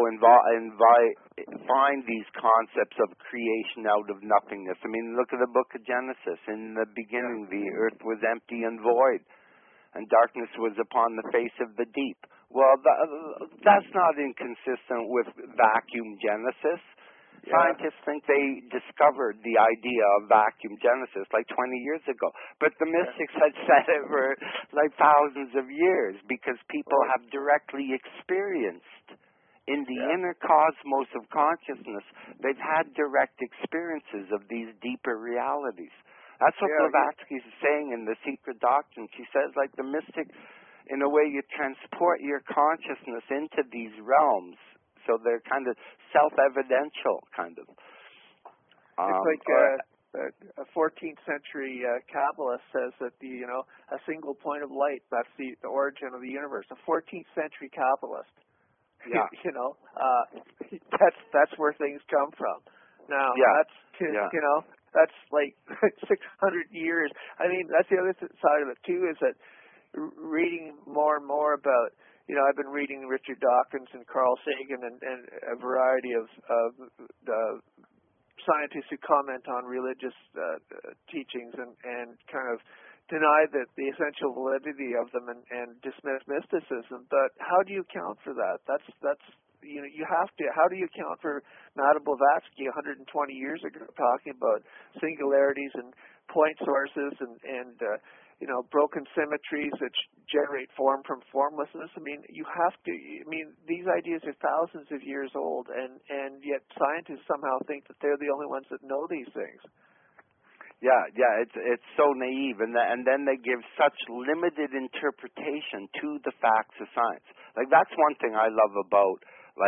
find these concepts of creation out of nothingness. I mean, look at the book of Genesis. In the beginning, the earth was empty and void, and darkness was upon the face of the deep. Well, that's not inconsistent with vacuum Genesis. Scientists think they discovered the idea of vacuum genesis like 20 years ago. But the mystics had said it for like thousands of years because people have directly experienced in the inner cosmos of consciousness, they've had direct experiences of these deeper realities. That's what Blavatsky is saying in The Secret Doctrine. She says, like the mystic, in a way, you transport your consciousness into these realms, so they're kind of self-evidential, kind of. It's like a 14th century Kabbalist says that a single point of light, that's the origin of the universe. A 14th century Kabbalist. Yeah. That's where things come from. Now, that's like 600 years. I mean, that's the other side of it too, is that reading more and more about, I've been reading Richard Dawkins and Carl Sagan and a variety of scientists who comment on religious teachings and kind of deny the essential validity of them and dismiss mysticism. But how do you account for that? That's you have to. How do you account for Madame Blavatsky 120 years ago talking about singularities and point sources and broken symmetries that generate form from formlessness? I mean, you have to. I mean, these ideas are thousands of years old, and yet scientists somehow think that they're the only ones that know these things. Yeah, it's so naive, and then they give such limited interpretation to the facts of science. Like that's one thing I love about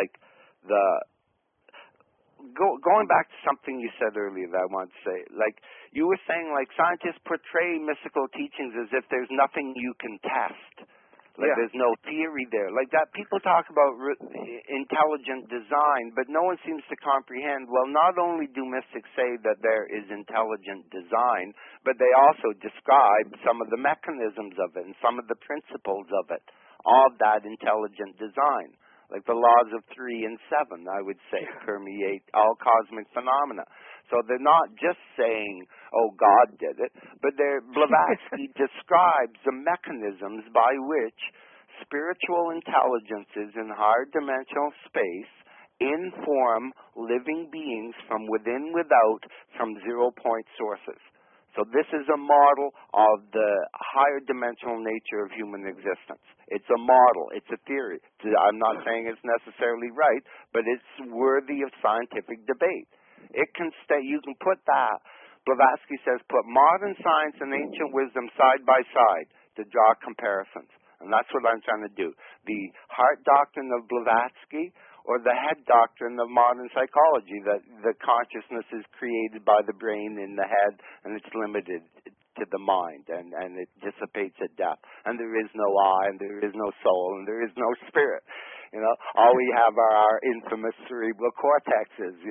going back to something you said earlier that I want to say. Like you were saying, like scientists portray mystical teachings as if there's nothing you can test. Like there's no theory there. Like that, people talk about intelligent design, but no one seems to comprehend, well, not only do mystics say that there is intelligent design, but they also describe some of the mechanisms of it and some of the principles of it, of that intelligent design. Like the laws of 3 and 7, I would say, permeate all cosmic phenomena. So they're not just saying, oh, God did it, but Blavatsky describes the mechanisms by which spiritual intelligences in higher dimensional space inform living beings from within, without, from zero-point sources. So this is a model of the higher dimensional nature of human existence. It's a model. It's a theory. I'm not saying it's necessarily right, but it's worthy of scientific debate. It can stay. You can put that. Blavatsky says, put modern science and ancient wisdom side by side to draw comparisons. And that's what I'm trying to do. The heart doctrine of Blavatsky or the head doctrine of modern psychology, that the consciousness is created by the brain in the head and it's limited to the mind and it dissipates at death. And there is no I and there is no soul and there is no spirit. All we have are our infamous cerebral cortexes,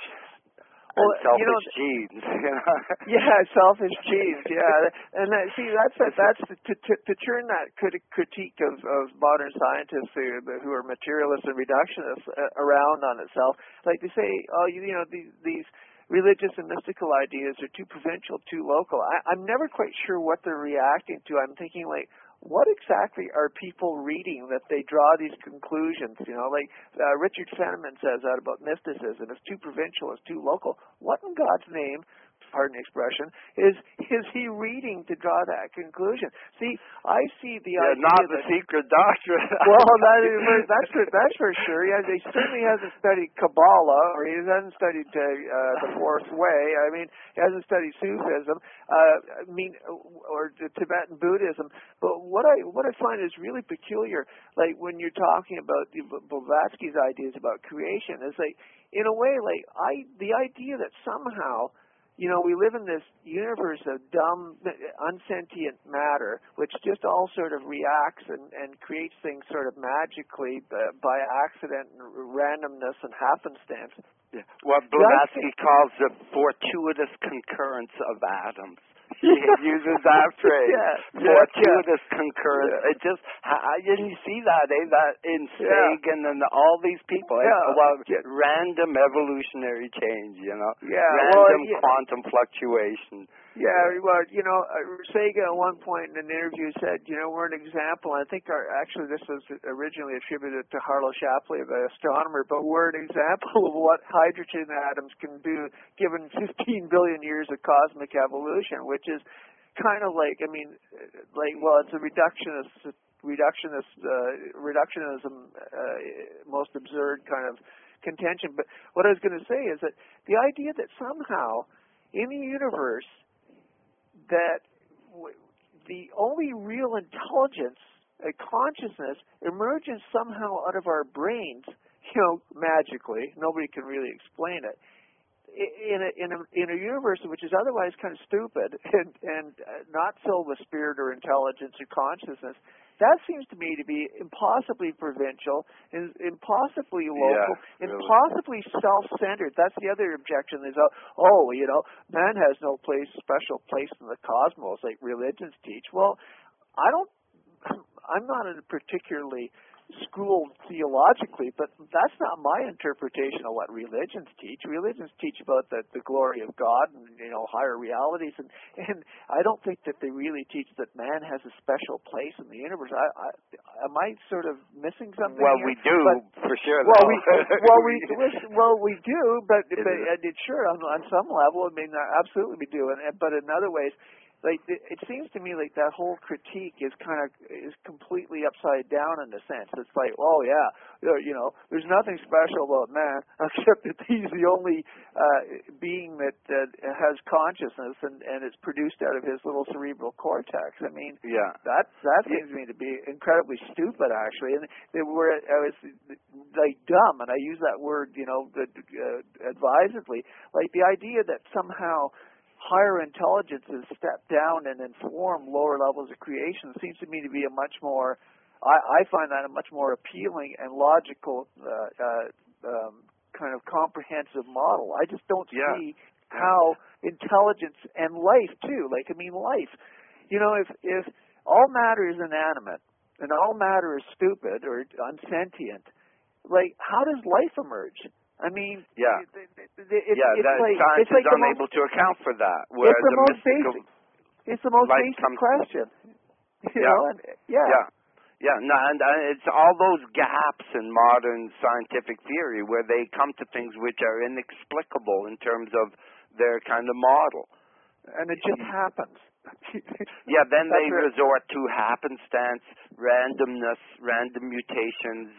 Well, selfish genes. Yeah, selfish genes. Yeah, and that's to turn that critique of modern scientists who are materialists and reductionists around on itself. Like they say, these religious and mystical ideas are too provincial, too local. I'm never quite sure what they're reacting to. I'm thinking like, what exactly are people reading that they draw these conclusions? Richard Feynman says that about mysticism. It's too provincial, it's too local. What in God's name, pardon the expression, is he reading to draw that conclusion? See, I see the idea not the secret doctrine. Well, that's for sure. He certainly hasn't studied Kabbalah, or he hasn't studied the Fourth Way. I mean, he hasn't studied Sufism, or Tibetan Buddhism. But what I find is really peculiar, like when you're talking about Blavatsky's ideas about creation, is like, in a way, like the idea that somehow, we live in this universe of dumb, unsentient matter, which just all sort of reacts and creates things sort of magically by accident and randomness and happenstance. Yeah. What Blavatsky calls the fortuitous concurrence of atoms. He uses that phrase. Fortuitous concurrence. Yeah. It just, you see that, that in Sagan and all these people. Random evolutionary change, Random quantum fluctuation. Yeah, well, Sagan at one point in an interview said, we're an example. I think actually this was originally attributed to Harlow Shapley, the astronomer, but we're an example of what hydrogen atoms can do given 15 billion years of cosmic evolution, which is kind of like, it's a reductionism, most absurd kind of contention. But what I was going to say is that the idea that somehow in the universe that the only real intelligence, consciousness, emerges somehow out of our brains, magically. Nobody can really explain it. In a universe which is otherwise kind of stupid and not filled with spirit or intelligence or consciousness, that seems to me to be impossibly provincial, impossibly local, impossibly self-centered. That's the other objection is, man has no special place in the cosmos like religions teach. Well, I'm not a particularly schooled theologically, but that's not my interpretation of what religions teach. Religions teach about the glory of God and higher realities, and I don't think that they really teach that man has a special place in the universe. Am I sort of missing something? Well, here? We do for sure. We do, but sure on some level. Absolutely we do, but in other ways. It seems to me like that whole critique is completely upside down in a sense. It's like, there's nothing special about man except that he's the only being that has consciousness and it's produced out of his little cerebral cortex. That seems to me to be incredibly stupid, actually. And I was dumb, and I use that word, advisedly. Like the idea that somehow higher intelligences step down and inform lower levels of creation seems to me to be a much more, I find that a much more appealing and logical kind of comprehensive model. I just don't see how intelligence and life too, life, if all matter is inanimate and all matter is stupid or unsentient, how does life emerge? Science is unable to account for that. It's the most basic question. And it's all those gaps in modern scientific theory where they come to things which are inexplicable in terms of their kind of model. And it just happens. Then they resort to happenstance, randomness, random mutations.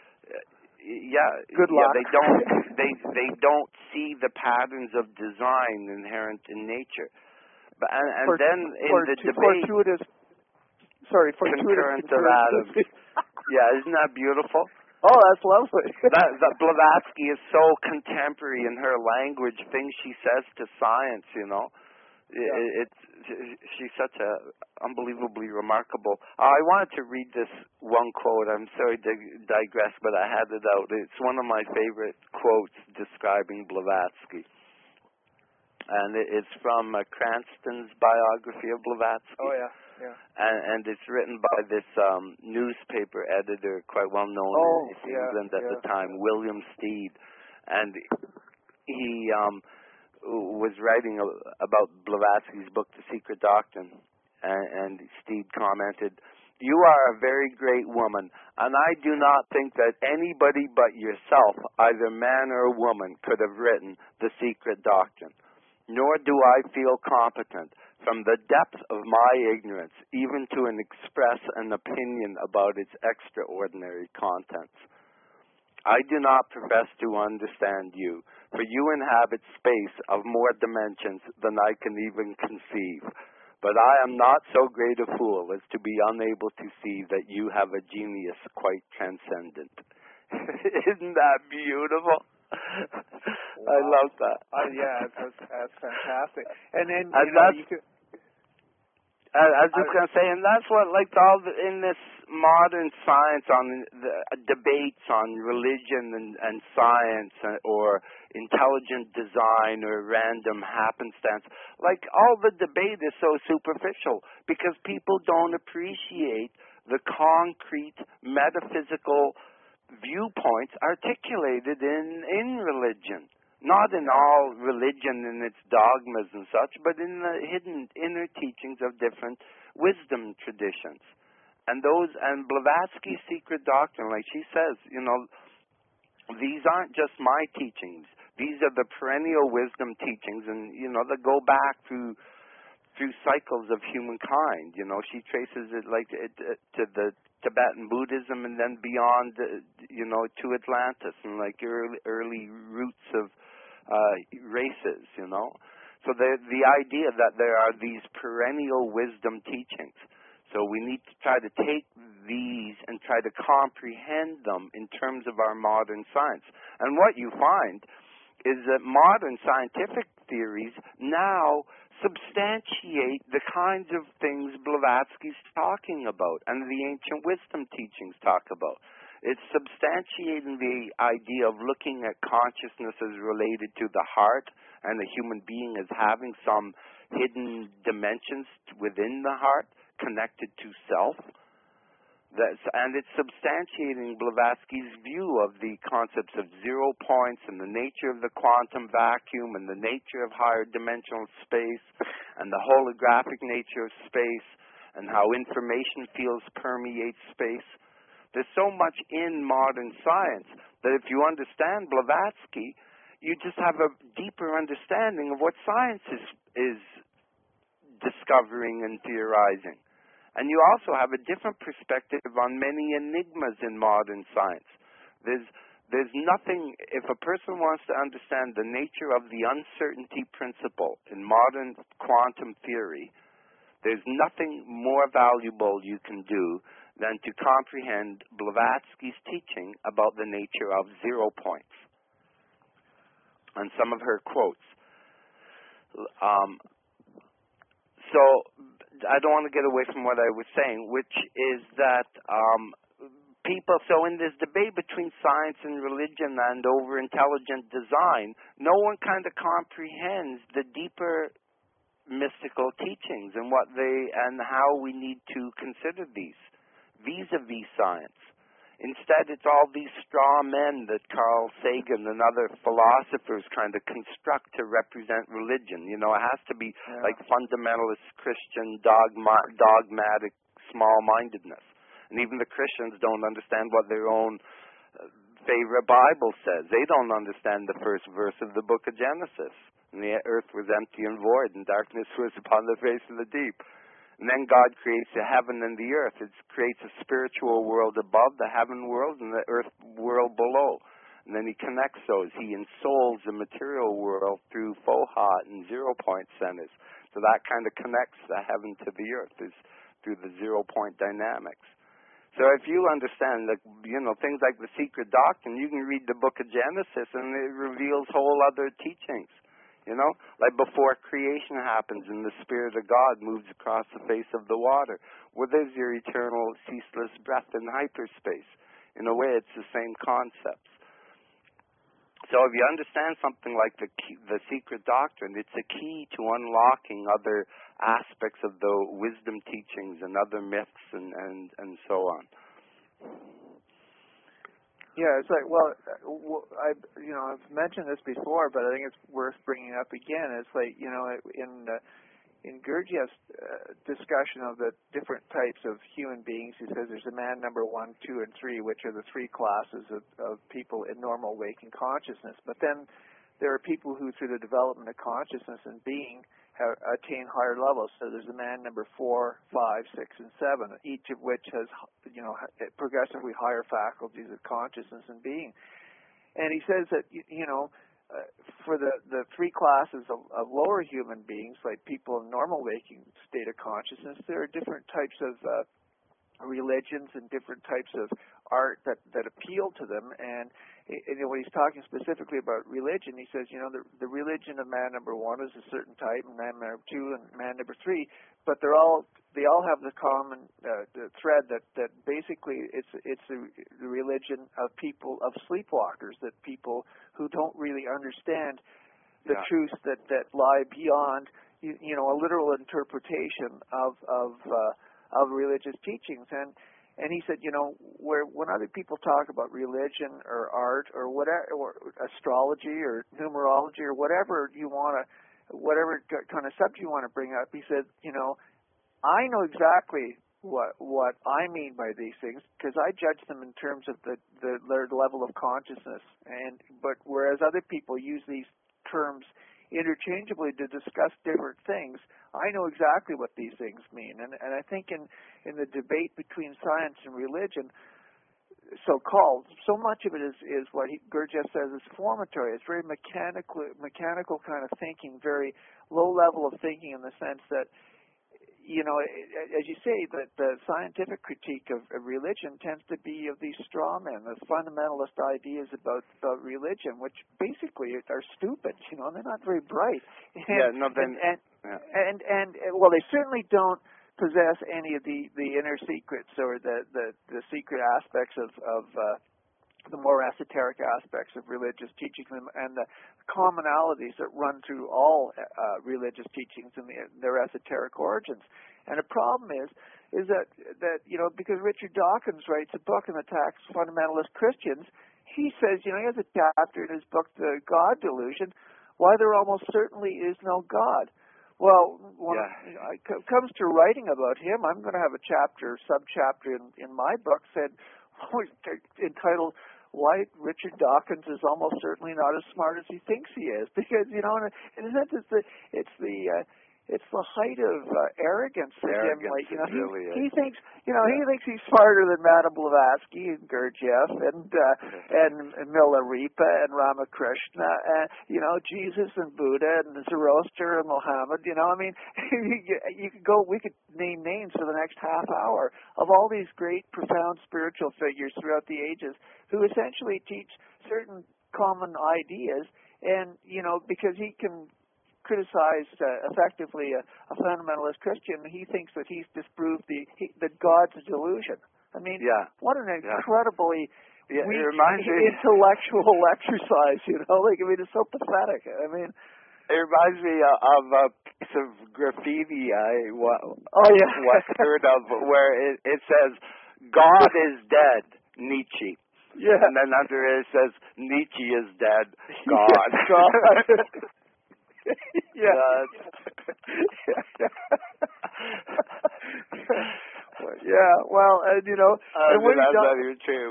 Good luck. They don't see the patterns of design inherent in nature. But then in the debate, concurrent errata. Isn't that beautiful? Oh, that's lovely. that Blavatsky is so contemporary in her language, things she says to science, she's such a unbelievably remarkable. I wanted to read this one quote. I'm sorry to digress, but I had it out. It's one of my favorite quotes describing Blavatsky. And it's from Cranston's biography of Blavatsky. Oh, yeah. And it's written by this newspaper editor, quite well known in England at the time, William Stead. And he was writing about Blavatsky's book, The Secret Doctrine, and Stead commented, "You are a very great woman, and I do not think that anybody but yourself, either man or woman, could have written The Secret Doctrine. Nor do I feel competent, from the depth of my ignorance, even to express an opinion about its extraordinary contents. I do not profess to understand you, for you inhabit space of more dimensions than I can even conceive. But I am not so great a fool as to be unable to see that you have a genius quite transcendent." Isn't that beautiful? Wow. I love that. That's fantastic. And then I was just going to say, and that's what, like, in this modern science on the debates on religion and science or intelligent design or random happenstance, like, all the debate is so superficial because people don't appreciate the concrete metaphysical viewpoints articulated in religion. Not in all religion and its dogmas and such, but in the hidden inner teachings of different wisdom traditions. And Blavatsky's secret doctrine, like she says, these aren't just my teachings. These are the perennial wisdom teachings, and, that go back through cycles of humankind. She traces it to the Tibetan Buddhism and then beyond, to Atlantis and like early roots of races, So the idea that there are these perennial wisdom teachings. So we need to try to take these and try to comprehend them in terms of our modern science. And what you find is that modern scientific theories now substantiate the kinds of things Blavatsky's talking about and the ancient wisdom teachings talk about. It's substantiating the idea of looking at consciousness as related to the heart and the human being as having some hidden dimensions within the heart connected to self. And it's substantiating Blavatsky's view of the concepts of 0 points and the nature of the quantum vacuum and the nature of higher dimensional space and the holographic nature of space and how information fields permeate space. There's so much in modern science that if you understand Blavatsky, you just have a deeper understanding of what science is discovering and theorizing. And you also have a different perspective on many enigmas in modern science. There's nothing, if a person wants to understand the nature of the uncertainty principle in modern quantum theory, there's nothing more valuable you can do than to comprehend Blavatsky's teaching about the nature of 0 points and some of her quotes. So I don't want to get away from what I was saying, which is that people, so in this debate between science and religion and over intelligent design, no one kind of comprehends the deeper mystical teachings and how we need to consider these vis-a-vis science. Instead, it's all these straw men that Carl Sagan and other philosophers kind of construct to represent religion. It has to be like fundamentalist Christian dogmatic small-mindedness. And even the Christians don't understand what their own favorite Bible says. They don't understand the first verse of the book of Genesis. And the earth was empty and void, and darkness was upon the face of the deep. And then God creates the heaven and the earth. It creates a spiritual world above, the heaven world, and the earth world below. And then he connects those. He ensouls the material world through Fohat and 0 point centers. So that kind of connects the heaven to the earth is through the 0 point dynamics. So if you understand that, things like the secret doctrine, you can read the book of Genesis and it reveals whole other teachings. Like before creation happens and the Spirit of God moves across the face of the water. Well, there's your eternal, ceaseless breath in hyperspace. In a way, it's the same concepts. So if you understand something like the secret doctrine, it's a key to unlocking other aspects of the wisdom teachings and other myths and so on. Yeah, it's like, I've mentioned this before, but I think it's worth bringing up again. It's like, in Gurdjieff's discussion of the different types of human beings, he says there's a man number 1, 2, and 3, which are the 3 classes of people in normal waking consciousness. But then there are people who, through the development of consciousness and being, attain higher levels. So there's a man number 4, 5, 6, and 7, each of which has, progressively higher faculties of consciousness and being. And he says that, for the 3 classes of lower human beings, like people in normal waking state of consciousness, there are different types of religions and different types of art that appealed to them. And when he's talking specifically about religion, he says, the religion of man number one is a certain type, and man number two, and man number three, but they all have the common the thread that basically it's the religion of people, of sleepwalkers, that people who don't really understand the truths that lie beyond a literal interpretation of religious teachings. And he said, when other people talk about religion or art or whatever, or astrology or numerology or whatever whatever kind of subject you want to bring up, he said, I know exactly what I mean by these things, because I judge them in terms of their level of consciousness. But whereas other people use these terms interchangeably to discuss different things, I know exactly what these things mean. And I think in the debate between science and religion, so-called, so much of it is what Gurdjieff says is formatory. It's very mechanical kind of thinking, very low level of thinking, in the sense that, as you say, that the scientific critique of religion tends to be of these straw men, the fundamentalist ideas about religion, which basically are stupid. They're not very bright. And well, they certainly don't possess any of the inner secrets or the secret aspects of the more esoteric aspects of religious teachings and the commonalities that run through all religious teachings and their esoteric origins. And the problem is that because Richard Dawkins writes a book and attacks fundamentalist Christians, he says, he has a chapter in his book, The God Delusion, why there almost certainly is no God. Well, when it comes to writing about him, I'm going to have a sub-chapter in my book entitled Why Richard Dawkins is Almost Certainly Not as Smart as He Thinks He Is. Because, in a sense, it's the height of arrogance for him. Like, he thinks, he thinks he's smarter than Madame Blavatsky and Gurdjieff and Milarepa and Ramakrishna and Jesus and Buddha and Zoroaster and Muhammad. We could name names for the next half hour of all these great, profound spiritual figures throughout the ages who essentially teach certain common ideas, and because he can criticize effectively a fundamentalist Christian, he thinks that he's disproved that God's a delusion. What an incredibly weak intellectual exercise, it's so pathetic. It reminds me of a piece of graffiti I once heard of where it says, God is dead, Nietzsche. Yeah. And then under it says, Nietzsche is dead, God. God. Well, and when that's not even true.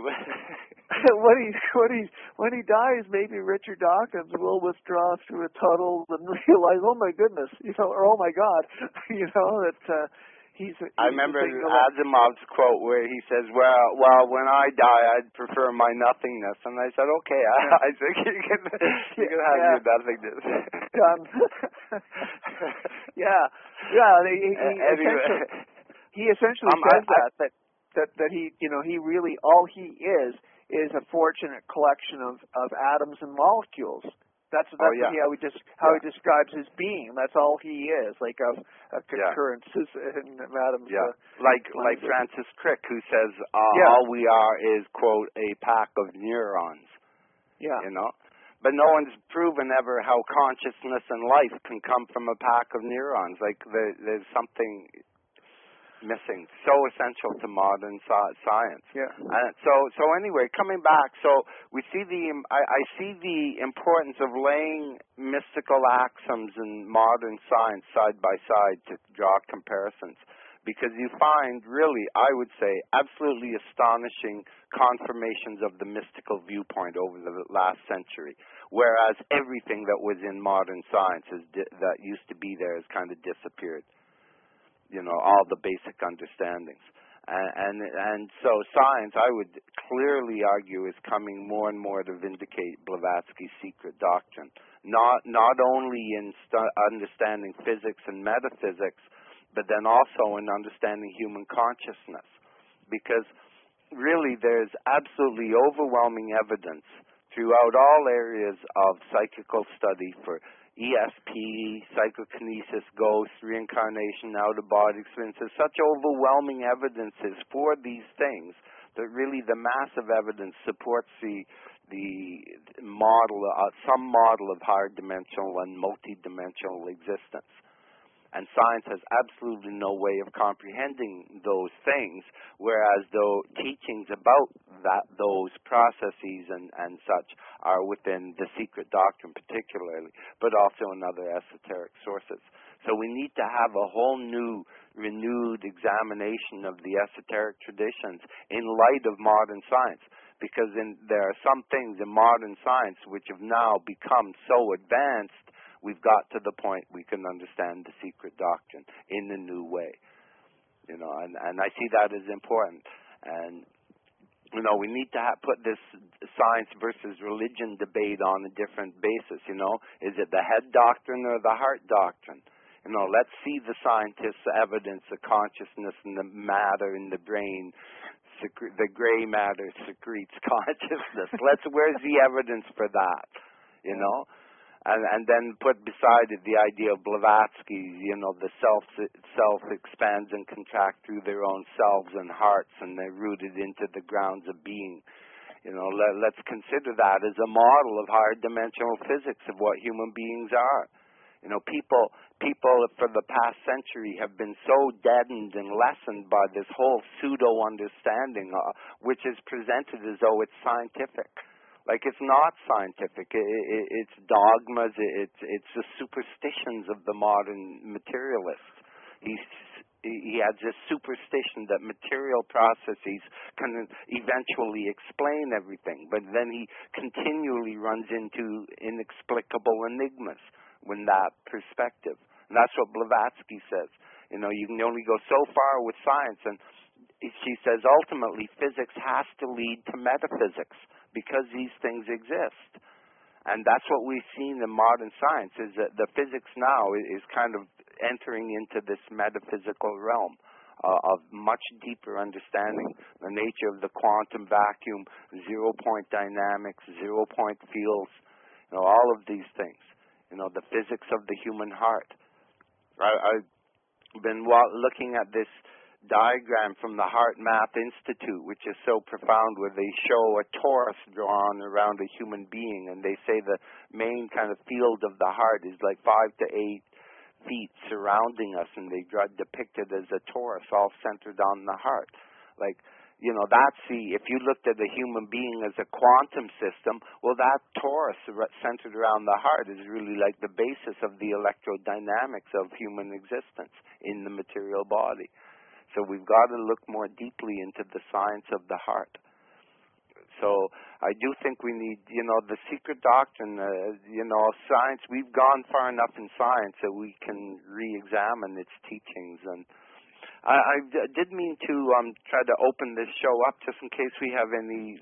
when he dies, maybe Richard Dawkins will withdraw through a tunnel and realize, oh my goodness, or oh my God, that I remember Asimov's quote where he says, well, when I die, I'd prefer my nothingness. And I said, okay, I think you can have your nothingness. Done. He essentially says that he, he really, all he is a fortunate collection of atoms and molecules. That's how he describes his being. That's all he is, like of concurrences and atoms. Yeah, like Francis Crick, who says all we are is, quote, a pack of neurons. Yeah. But no one's proven ever how consciousness and life can come from a pack of neurons. Like there's something missing, so essential to modern science. Yeah. So anyway, coming back, so we see I see the importance of laying mystical axioms in modern science side by side to draw comparisons, because you find really, I would say, absolutely astonishing confirmations of the mystical viewpoint over the last century, whereas everything that was in modern science that used to be there has kind of disappeared. All the basic understandings. And so science, I would clearly argue, is coming more and more to vindicate Blavatsky's secret doctrine, not only in understanding physics and metaphysics, but then also in understanding human consciousness. Because really there's absolutely overwhelming evidence throughout all areas of psychical study for ESP, psychokinesis, ghosts, reincarnation, out-of-body experiences, such overwhelming evidences for these things that really the massive evidence supports the model, some model of higher dimensional and multidimensional existence. And science has absolutely no way of comprehending those things, whereas though teachings about those processes and such are within the secret doctrine particularly, but also in other esoteric sources. So we need to have a whole new, renewed examination of the esoteric traditions in light of modern science, because there are some things in modern science which have now become so advanced, we've got to the point we can understand the secret doctrine in a new way, and I see that as important. And we need to put this science versus religion debate on a different basis. Is it the head doctrine or the heart doctrine? Let's see the scientists' evidence of consciousness and the matter in the brain. The gray matter secretes consciousness. Where's the evidence for that? And then put beside it the idea of Blavatsky, the self expands and contracts through their own selves and hearts, and they're rooted into the grounds of being. Let's consider that as a model of higher dimensional physics of what human beings are. People for the past century have been so deadened and lessened by this whole pseudo-understanding, which is presented as though it's scientific. Like, it's not scientific. It's dogmas. It's the superstitions of the modern materialist. He has this superstition that material processes can eventually explain everything, but then he continually runs into inexplicable enigmas with that perspective. And that's what Blavatsky says. You can only go so far with science, and she says ultimately physics has to lead to metaphysics, because these things exist. And that's what we've seen in modern science, is that the physics now is kind of entering into this metaphysical realm of much deeper understanding, the nature of the quantum vacuum, zero-point dynamics, zero-point fields, all of these things, the physics of the human heart. I've been looking at this diagram from the Heart Math Institute, which is so profound, where they show a torus drawn around a human being, and they say the main kind of field of the heart is like 5 to 8 feet surrounding us, and they depict it as a torus all centered on the heart. If you looked at a human being as a quantum system, well, that torus centered around the heart is really like the basis of the electrodynamics of human existence in the material body. So we've got to look more deeply into the science of the heart. So I do think we need, the secret doctrine, science. We've gone far enough in science that we can re-examine its teachings. And I did mean to try to open this show up just in case we have any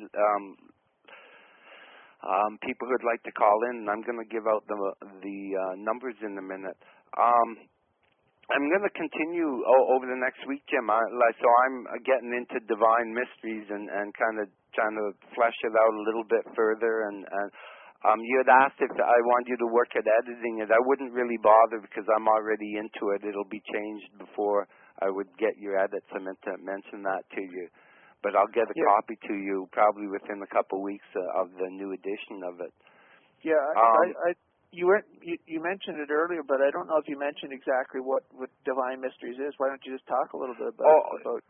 people who'd like to call in. I'm going to give out the numbers in a minute. I'm going to continue over the next week, Jim. So I'm getting into divine mysteries and kind of trying to flesh it out a little bit further. And you had asked if I wanted you to work at editing it. I wouldn't really bother because I'm already into it. It'll be changed before I would get your edits. I meant to mention that to you. But I'll get a copy to you probably within a couple of weeks of the new edition of it. Yeah, You mentioned it earlier, but I don't know if you mentioned exactly what Divine Mysteries is. Why don't you just talk a little bit about it?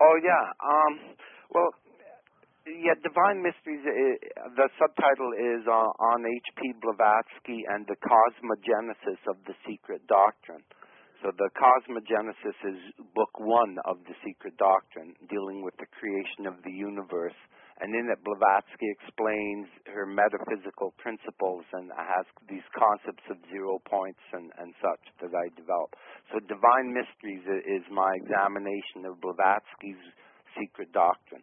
Divine Mysteries, the subtitle is on H.P. Blavatsky and the Cosmogenesis of the Secret Doctrine. So the Cosmogenesis is book 1 of the Secret Doctrine, dealing with the creation of the universe. And in it, Blavatsky explains her metaphysical principles and has these concepts of 0 points and such that I developed. So Divine Mysteries is my examination of Blavatsky's secret doctrine.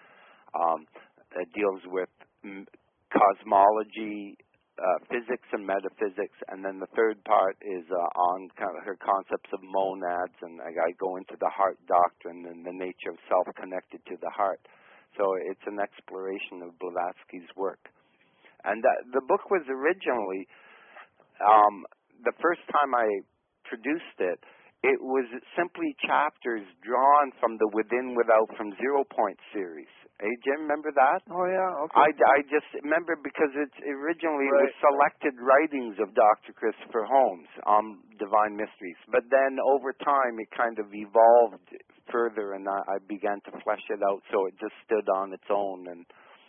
It deals with cosmology, physics and metaphysics, and then the third part is on kind of her concepts of monads, and I go into the heart doctrine and the nature of self connected to the heart. So it's an exploration of Blavatsky's work. And the book was originally, the first time I produced it, it was simply chapters drawn from the Within, Without, from 0 Point series. Hey, Jim, remember that? Oh, yeah, okay. I just remember because it was selected writings of Dr. Christopher Holmes on Divine Mysteries. But then over time it kind of evolved further, and I began to flesh it out, so it just stood on its own. And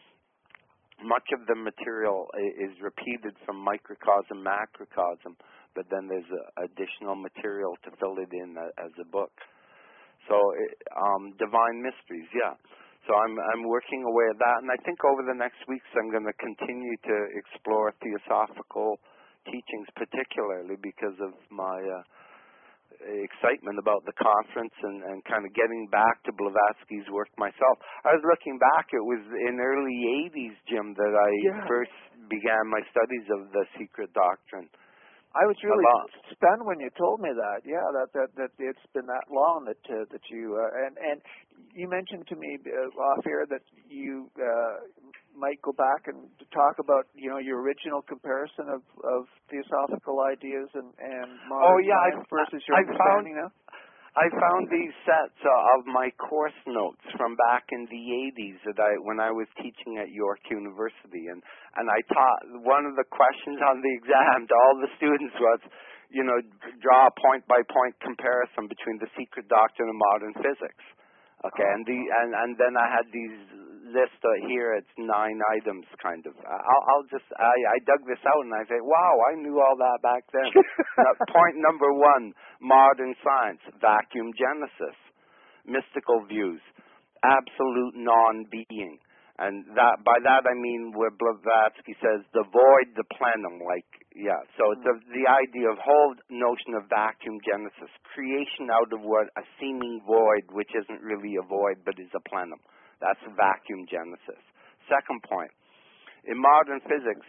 much of the material is repeated from Microcosm, Macrocosm, but then there's additional material to fill it in as a book. So Divine Mysteries, yeah. So I'm working away at that, and I think over the next weeks I'm going to continue to explore theosophical teachings, particularly because of my excitement about the conference and kind of getting back to Blavatsky's work myself. I was looking back, it was in early 80s, Jim, that I first began my studies of the secret doctrine. I was really stunned when you told me that. Yeah, that it's been that long that you and you mentioned to me off air that you might go back and talk about your original comparison of theosophical ideas and modern science versus your understanding now. I found these sets of my course notes from back in the 80s when I was teaching at York University, and I taught, one of the questions on the exam to all the students was, draw a point-by-point comparison between the secret doctrine and modern physics. Okay, and then I had these list here. It's 9 items, kind of. I dug this out and I say, wow, I knew all that back then. Point number 1, modern science, vacuum genesis, mystical views, absolute non-being, and by that I mean where Blavatsky says the void, the plenum, So it's the idea of whole notion of vacuum genesis, creation out of what a seeming void, which isn't really a void but is a plenum. That's vacuum genesis. Second point, in modern physics,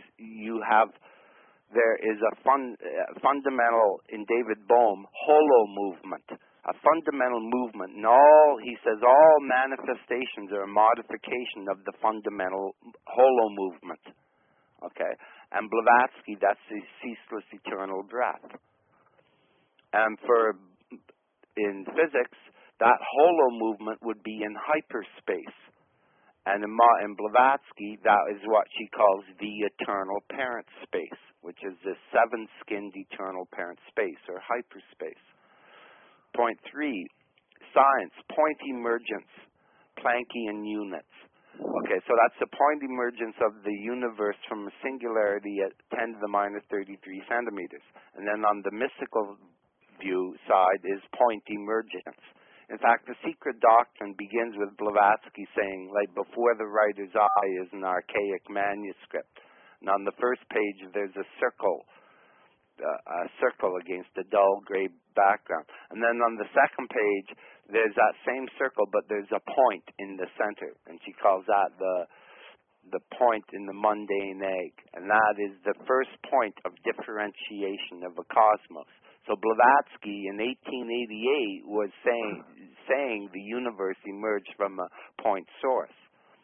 there is a fundamental, in David Bohm, holo movement, a fundamental movement. And he says, all manifestations are a modification of the fundamental holo movement. Okay? And Blavatsky, that's the ceaseless eternal breath. And in physics, that holo movement would be in hyperspace. And in Blavatsky, that is what she calls the eternal parent space, which is the 7-skinned eternal parent space, or hyperspace. Point 3, science, point emergence, Planckian units. Okay, so that's the point emergence of the universe from a singularity at 10 to the minus 33 centimeters. And then on the mystical view side is point emergence. In fact, the secret doctrine begins with Blavatsky saying, before the writer's eye is an archaic manuscript. And on the first page, there's a circle against a dull gray background. And then on the second page, there's that same circle, but there's a point in the center. And she calls that the point in the mundane egg. And that is the first point of differentiation of a cosmos. So Blavatsky in 1888 was saying the universe emerged from a point source.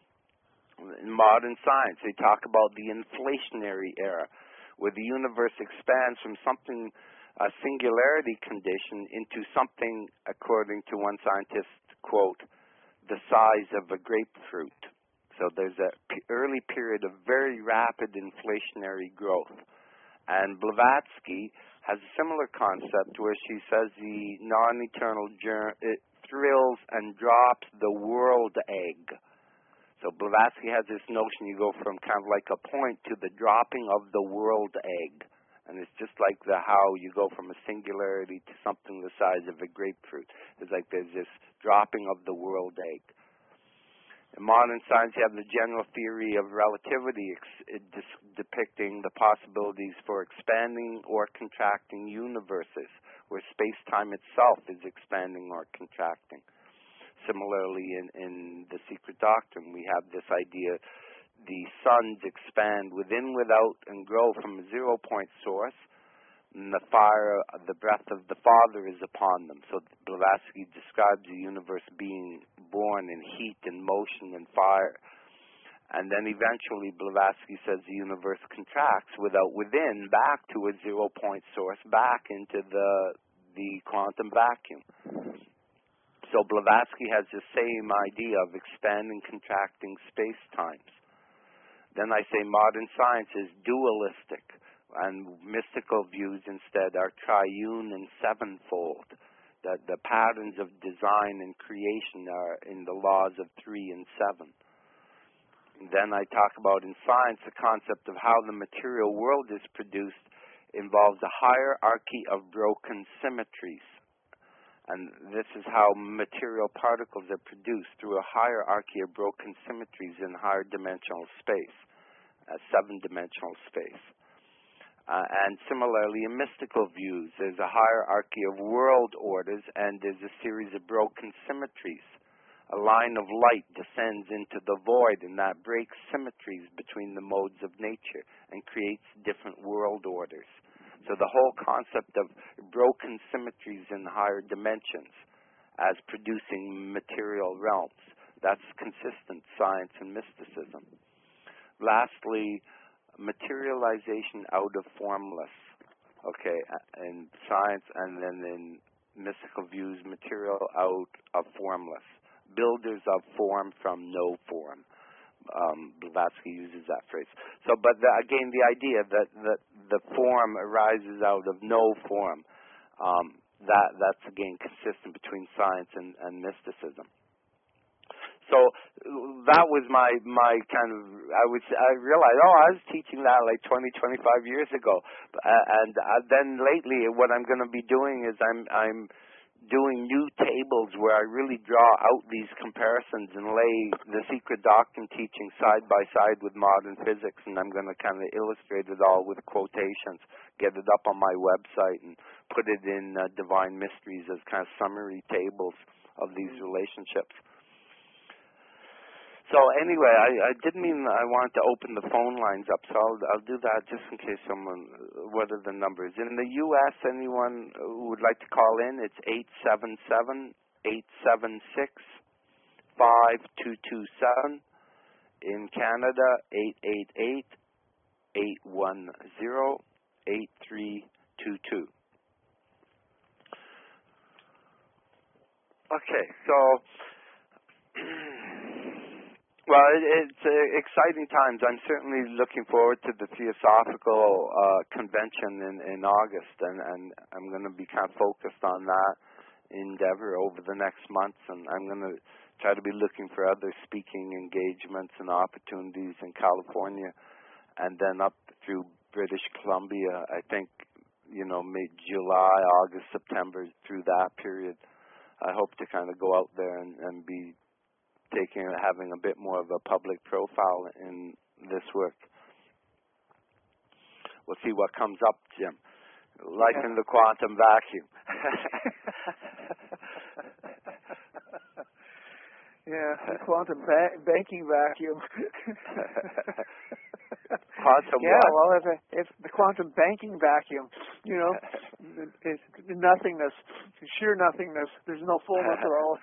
In modern science, they talk about the inflationary era, where the universe expands from a singularity condition, into something, according to one scientist, quote, the size of a grapefruit. So there's an early period of very rapid inflationary growth. And Blavatsky has a similar concept where she says the non-eternal germ, it thrills and drops the world egg. So Blavatsky has this notion you go from kind of like a point to the dropping of the world egg. And it's just like how you go from a singularity to something the size of a grapefruit. It's like there's this dropping of the world egg. In modern science, you have the general theory of relativity depicting the possibilities for expanding or contracting universes, where space-time itself is expanding or contracting. Similarly, in the secret doctrine, we have this idea the suns expand within, without, and grow from a 0-point source, and the breath of the Father is upon them. So Blavatsky describes the universe being born in heat and motion and fire. And then eventually Blavatsky says the universe contracts within back to a 0-point source, back into the quantum vacuum. So Blavatsky has the same idea of expanding, contracting space-times. Then I say modern science is dualistic, and mystical views instead are triune and sevenfold. That the patterns of design and creation are in the laws of 3 and 7. And then I talk about in science the concept of how the material world is produced involves a hierarchy of broken symmetries. And this is how material particles are produced, through a hierarchy of broken symmetries in higher dimensional space, 7-dimensional space. And similarly, in mystical views, there's a hierarchy of world orders, and there's a series of broken symmetries. A line of light descends into the void, and that breaks symmetries between the modes of nature and creates different world orders. So the whole concept of broken symmetries in higher dimensions as producing material realms, that's consistent science and mysticism. Lastly, materialization out of formless, in science, and then in mystical views, material out of formless. Builders of form from no form. Blavatsky uses that phrase. So, but again, the idea that the form arises out of no form, that's again consistent between science and mysticism. So that was my kind of, I realized, I was teaching that like 20, 25 years ago. And then lately what I'm going to be doing is I'm doing new tables where I really draw out these comparisons and lay the secret doctrine teaching side by side with modern physics, and I'm going to kind of illustrate it all with quotations, get it up on my website, and put it in Divine Mysteries as kind of summary tables of these relationships. So anyway, I didn't mean I wanted to open the phone lines up, so I'll do that just in case someone, what are the numbers? In the U.S., anyone who would like to call in, it's 877-876-5227. In Canada, 888-810-8322. Okay, so... Well, it's exciting times. I'm certainly looking forward to the Theosophical Convention in August, and I'm going to be kind of focused on that endeavor over the next months, and I'm going to try to be looking for other speaking engagements and opportunities in California, and then up through British Columbia. I think, mid-July, August, September, through that period. I hope to kind of go out there and be having a bit more of a public profile in this work. We'll see what comes up, Jim. Life in the quantum vacuum. The quantum banking vacuum. Quantum well, if the quantum banking vacuum, it's nothingness, sheer nothingness. There's no fullness at all.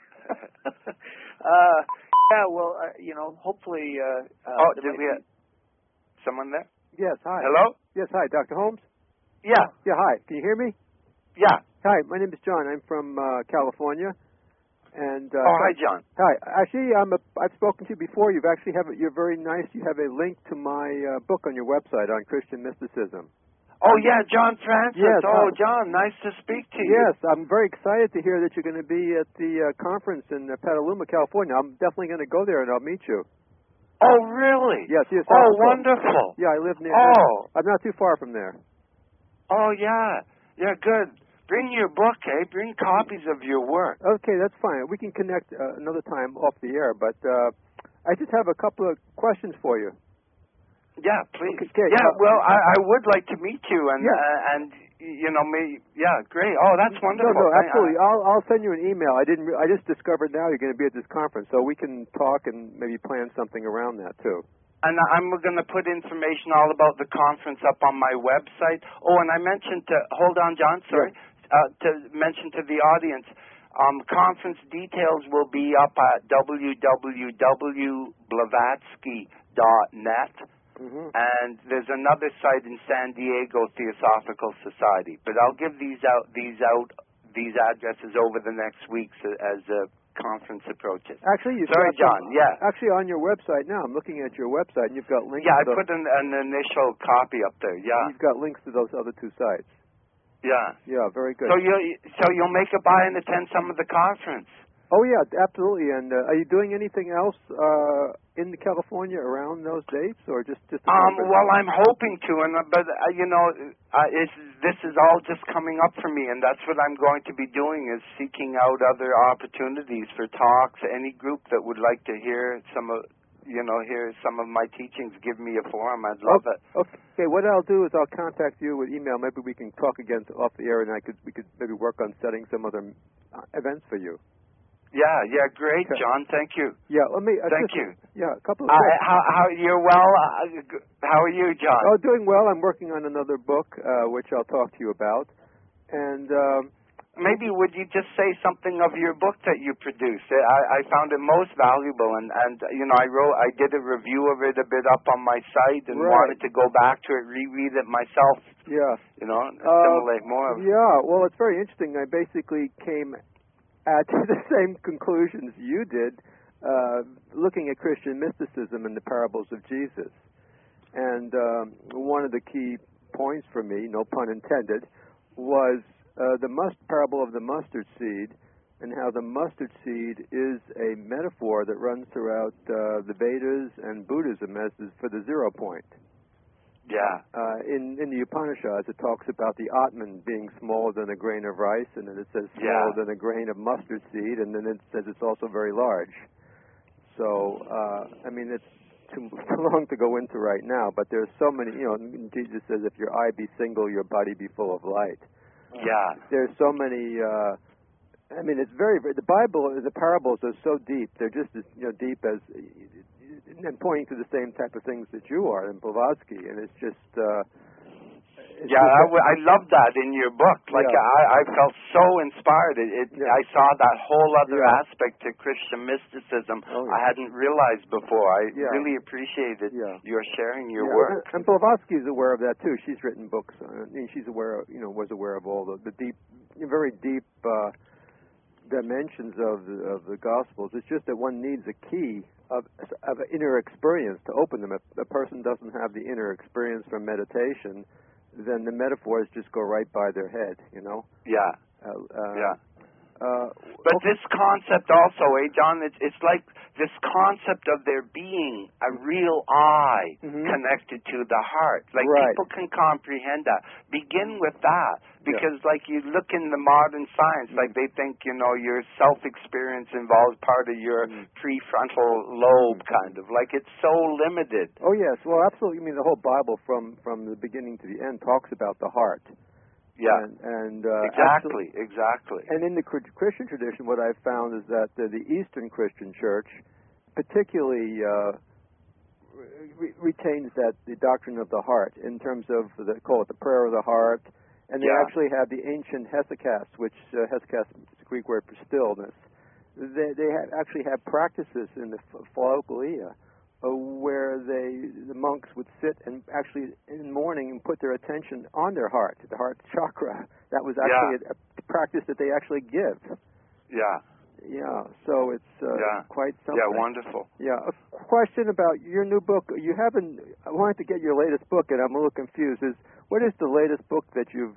Hopefully. Did we have someone there? Yes, hi. Hello? Yes, hi, Dr. Holmes? Yeah. Yeah, hi. Can you hear me? Yeah. Hi, my name is John. I'm from California. And hi, John. Hi. Actually, I've spoken to you before. You're very nice. You have a link to my book on your website on Christian mysticism. Oh, yeah, John Francis. Yes. Oh, John, nice to speak to you. Yes, I'm very excited to hear that you're going to be at the conference in Petaluma, California. I'm definitely going to go there and I'll meet you. Oh, really? Yes. Oh, wonderful. Yeah, I live near. I'm not too far from there. Oh, yeah. Yeah, good. Bring your book, Bring copies of your work. Okay, that's fine. We can connect another time off the air, but I just have a couple of questions for you. Yeah, please. Okay. Yeah, well, I would like to meet you, and great. Oh, that's wonderful. No, absolutely. I'll send you an email. I just discovered now you're going to be at this conference, so we can talk and maybe plan something around that too. And I'm going to put information all about the conference up on my website. Oh, and I mentioned hold on, John, sorry, to mention to the audience, Conference details will be up at www.blavatsky.net. And there's another site in San Diego, Theosophical Society. But I'll give these addresses over the next weeks as the conference approaches. Actually, sorry, John. Yeah. Actually, on your website now, I'm looking at your website, and you've got links. Yeah, I put an initial copy up there. Yeah. You've got links to those other two sites. Yeah. Yeah, very good. So you'll make a buy and attend some of the conference. Oh yeah, absolutely. And are you doing anything else in California around those dates, or just? Well, I'm hoping to, but this is all just coming up for me, and that's what I'm going to be doing is seeking out other opportunities for talks. Any group that would like to hear some of my teachings, give me a forum. I'd love it. Okay, what I'll do is I'll contact you with email. Maybe we can talk again off the air, and we could maybe work on setting some other events for you. Yeah, great, okay. John. Thank you. Yeah, thank you. Yeah, a couple of how you're well? How are you, John? Oh, doing well. I'm working on another book, which I'll talk to you about, and. Maybe would you just say something of your book that you produced? I found it most valuable, and I did a review of it a bit up on my site, and wanted to go back to it, reread it myself. Yeah. Assimilate more of it. Yeah. Well, it's very interesting. I basically came at the same conclusions you did, looking at Christian mysticism and the parables of Jesus, and one of the key points for me, no pun intended, was the parable of the mustard seed, and how the mustard seed is a metaphor that runs throughout the Vedas and Buddhism for the 0 point. Yeah. In the Upanishads, it talks about the Atman being smaller than a grain of rice, and then it says smaller than a grain of mustard seed, and then it says it's also very large. So, it's too long to go into right now, but there's so many, Jesus says, if your eye be single, your body be full of light. Yeah. There's so many, it's very, the Bible, the parables are so deep. They're just as deep as, and pointing to the same type of things that you are in Blavatsky, and it's just... I love that in your book. I felt so inspired. I saw that whole other aspect to Christian mysticism I hadn't realized before. I really appreciated your sharing your work. And Blavatsky is aware of that too. She's written books. She's aware, was aware of all the deep, very deep dimensions of the Gospels. It's just that one needs a key of inner experience to open them. If a person doesn't have the inner experience from meditation, then the metaphors just go right by their head, Yeah. But this concept also, John, it's like this concept of there being a real I connected to the heart. People can comprehend that. Begin with that. Because you look in the modern science, they think, your self-experience involves part of your prefrontal lobe, kind of. It's so limited. Oh, yes. Well, absolutely. I mean, the whole Bible from the beginning to the end talks about the heart. Yeah. And exactly. And in the Christian tradition, what I've found is that the Eastern Christian Church particularly retains the doctrine of the heart in terms of, they call it the prayer of the heart, and they actually have the ancient hesychast, which hesychast is the Greek word for stillness. They actually have practices in the Philokalia where the monks would sit and actually in the morning and put their attention on their heart, the heart chakra. That was actually a practice that they actually give. Yeah. Yeah, so it's quite something. Yeah, wonderful. Yeah, a question about your new book. I wanted to get your latest book, and I'm a little confused. What is the latest book that you've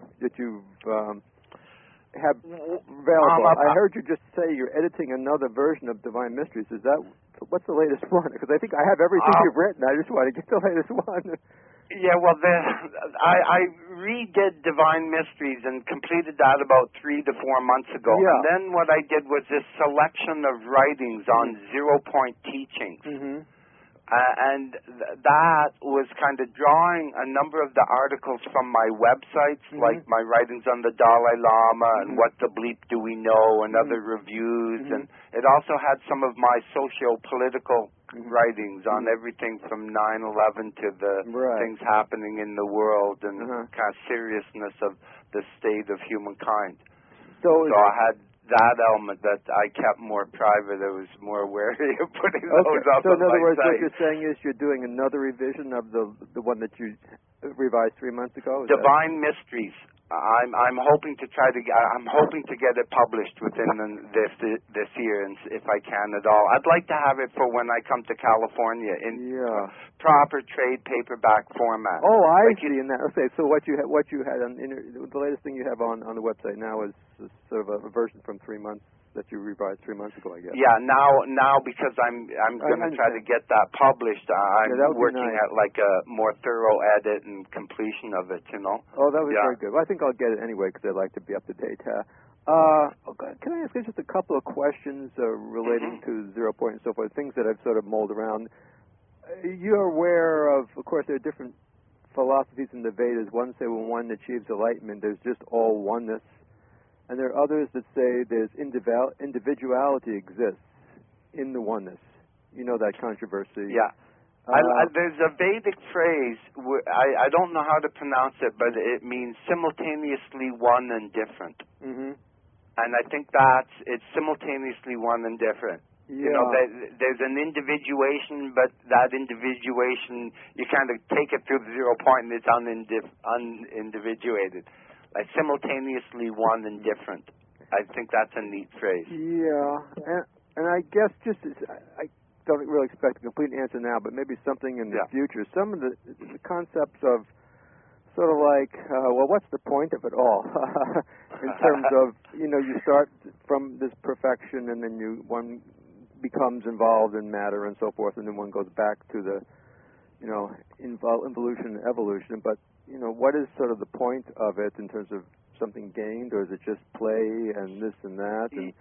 have available? I heard you just say you're editing another version of Divine Mysteries. What's the latest one? Because I think I have everything you've written. I just want to get the latest one. Yeah, well, I redid Divine Mysteries and completed that about 3 to 4 months ago. Yeah. And then what I did was this selection of writings on 0 point teachings. Mm-hmm. And that was kind of drawing a number of the articles from my websites, like my writings on the Dalai Lama and What the Bleep Do We Know and other reviews. And it also had some of my socio-political writings on everything from 9/11 to the things happening in the world and the kind of seriousness of the state of humankind. So I had that element that I kept more private. I was more wary of putting those up. So in other words, site. what you're saying is you're doing another revision of the one that you revised 3 months ago? Divine Mysteries. I'm hoping to get it published within this year, and if I can at all. I'd like to have it for when I come to California in proper trade paperback format. Oh, I see. In that, okay, so what you had on the latest thing you have on the website now is sort of a version from 3 months that you revised 3 months ago, I guess. Yeah, now because I'm going to try to get that published. I'm working at like a more thorough edit and completion of it. Oh, that was very good. Well, I think I'll get it anyway because I'd like to be up to date. Can I ask you just a couple of questions relating to 0 Point and so forth? Things that I've sort of mulled around. You're aware of course, there are different philosophies in the Vedas. One say when one achieves enlightenment, there's just all oneness. And there are others that say there's individuality exists in the oneness. You know that controversy. Yeah. There's a Vedic phrase, I don't know how to pronounce it, but it means simultaneously one and different. Mm-hmm. And I think it's simultaneously one and different. Yeah. There's an individuation, but that individuation, you kind of take it through the 0 Point and it's unindividuated. Like simultaneously one and different. I think that's a neat phrase. Yeah, and I guess I don't really expect a complete answer now, but maybe something in the future. Some of the concepts of sort of like, what's the point of it all? In terms of, you start from this perfection, and then one becomes involved in matter and so forth, and then one goes back to the, involution and evolution. But what is sort of the point of it in terms of something gained, or is it just play and this and that? And,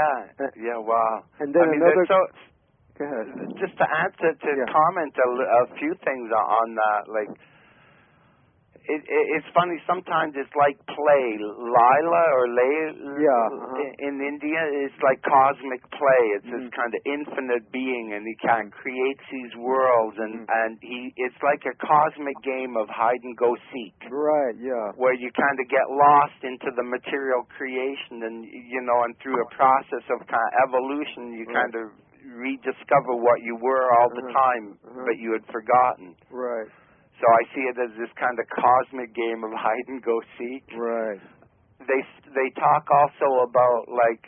wow. And then go ahead. Just to answer, comment a few things on that, like, it's funny, sometimes it's like play. Lila or in India, it's like cosmic play. It's this kind of infinite being, and he kind of creates these worlds, and it's like a cosmic game of hide and go seek. Right, yeah. Where you kind of get lost into the material creation, and and through a process of kind of evolution, you kind of rediscover what you were all the time, but you had forgotten. Right. So I see it as this kind of cosmic game of hide and go seek. Right. They talk also about like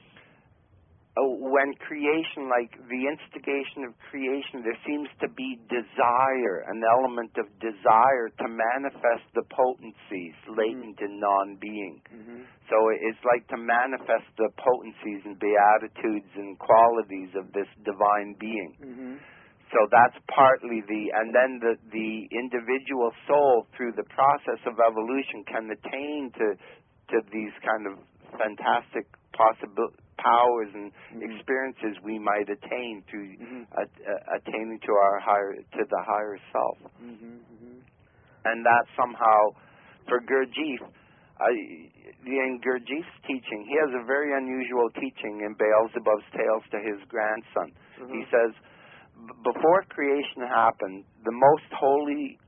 when creation, like the instigation of creation, there seems to be desire, an element of desire to manifest the potencies latent in non-being. Mm-hmm. So it's like to manifest the potencies and beatitudes and qualities of this divine being. Mm-hmm. So that's partly and then the individual soul through the process of evolution can attain to these kind of fantastic powers and experiences we might attain through attaining to the higher self. And that somehow, for Gurdjieff, in Gurdjieff's teaching, he has a very unusual teaching in Beelzebub's Tales to his grandson. He says, before creation happened, the most holy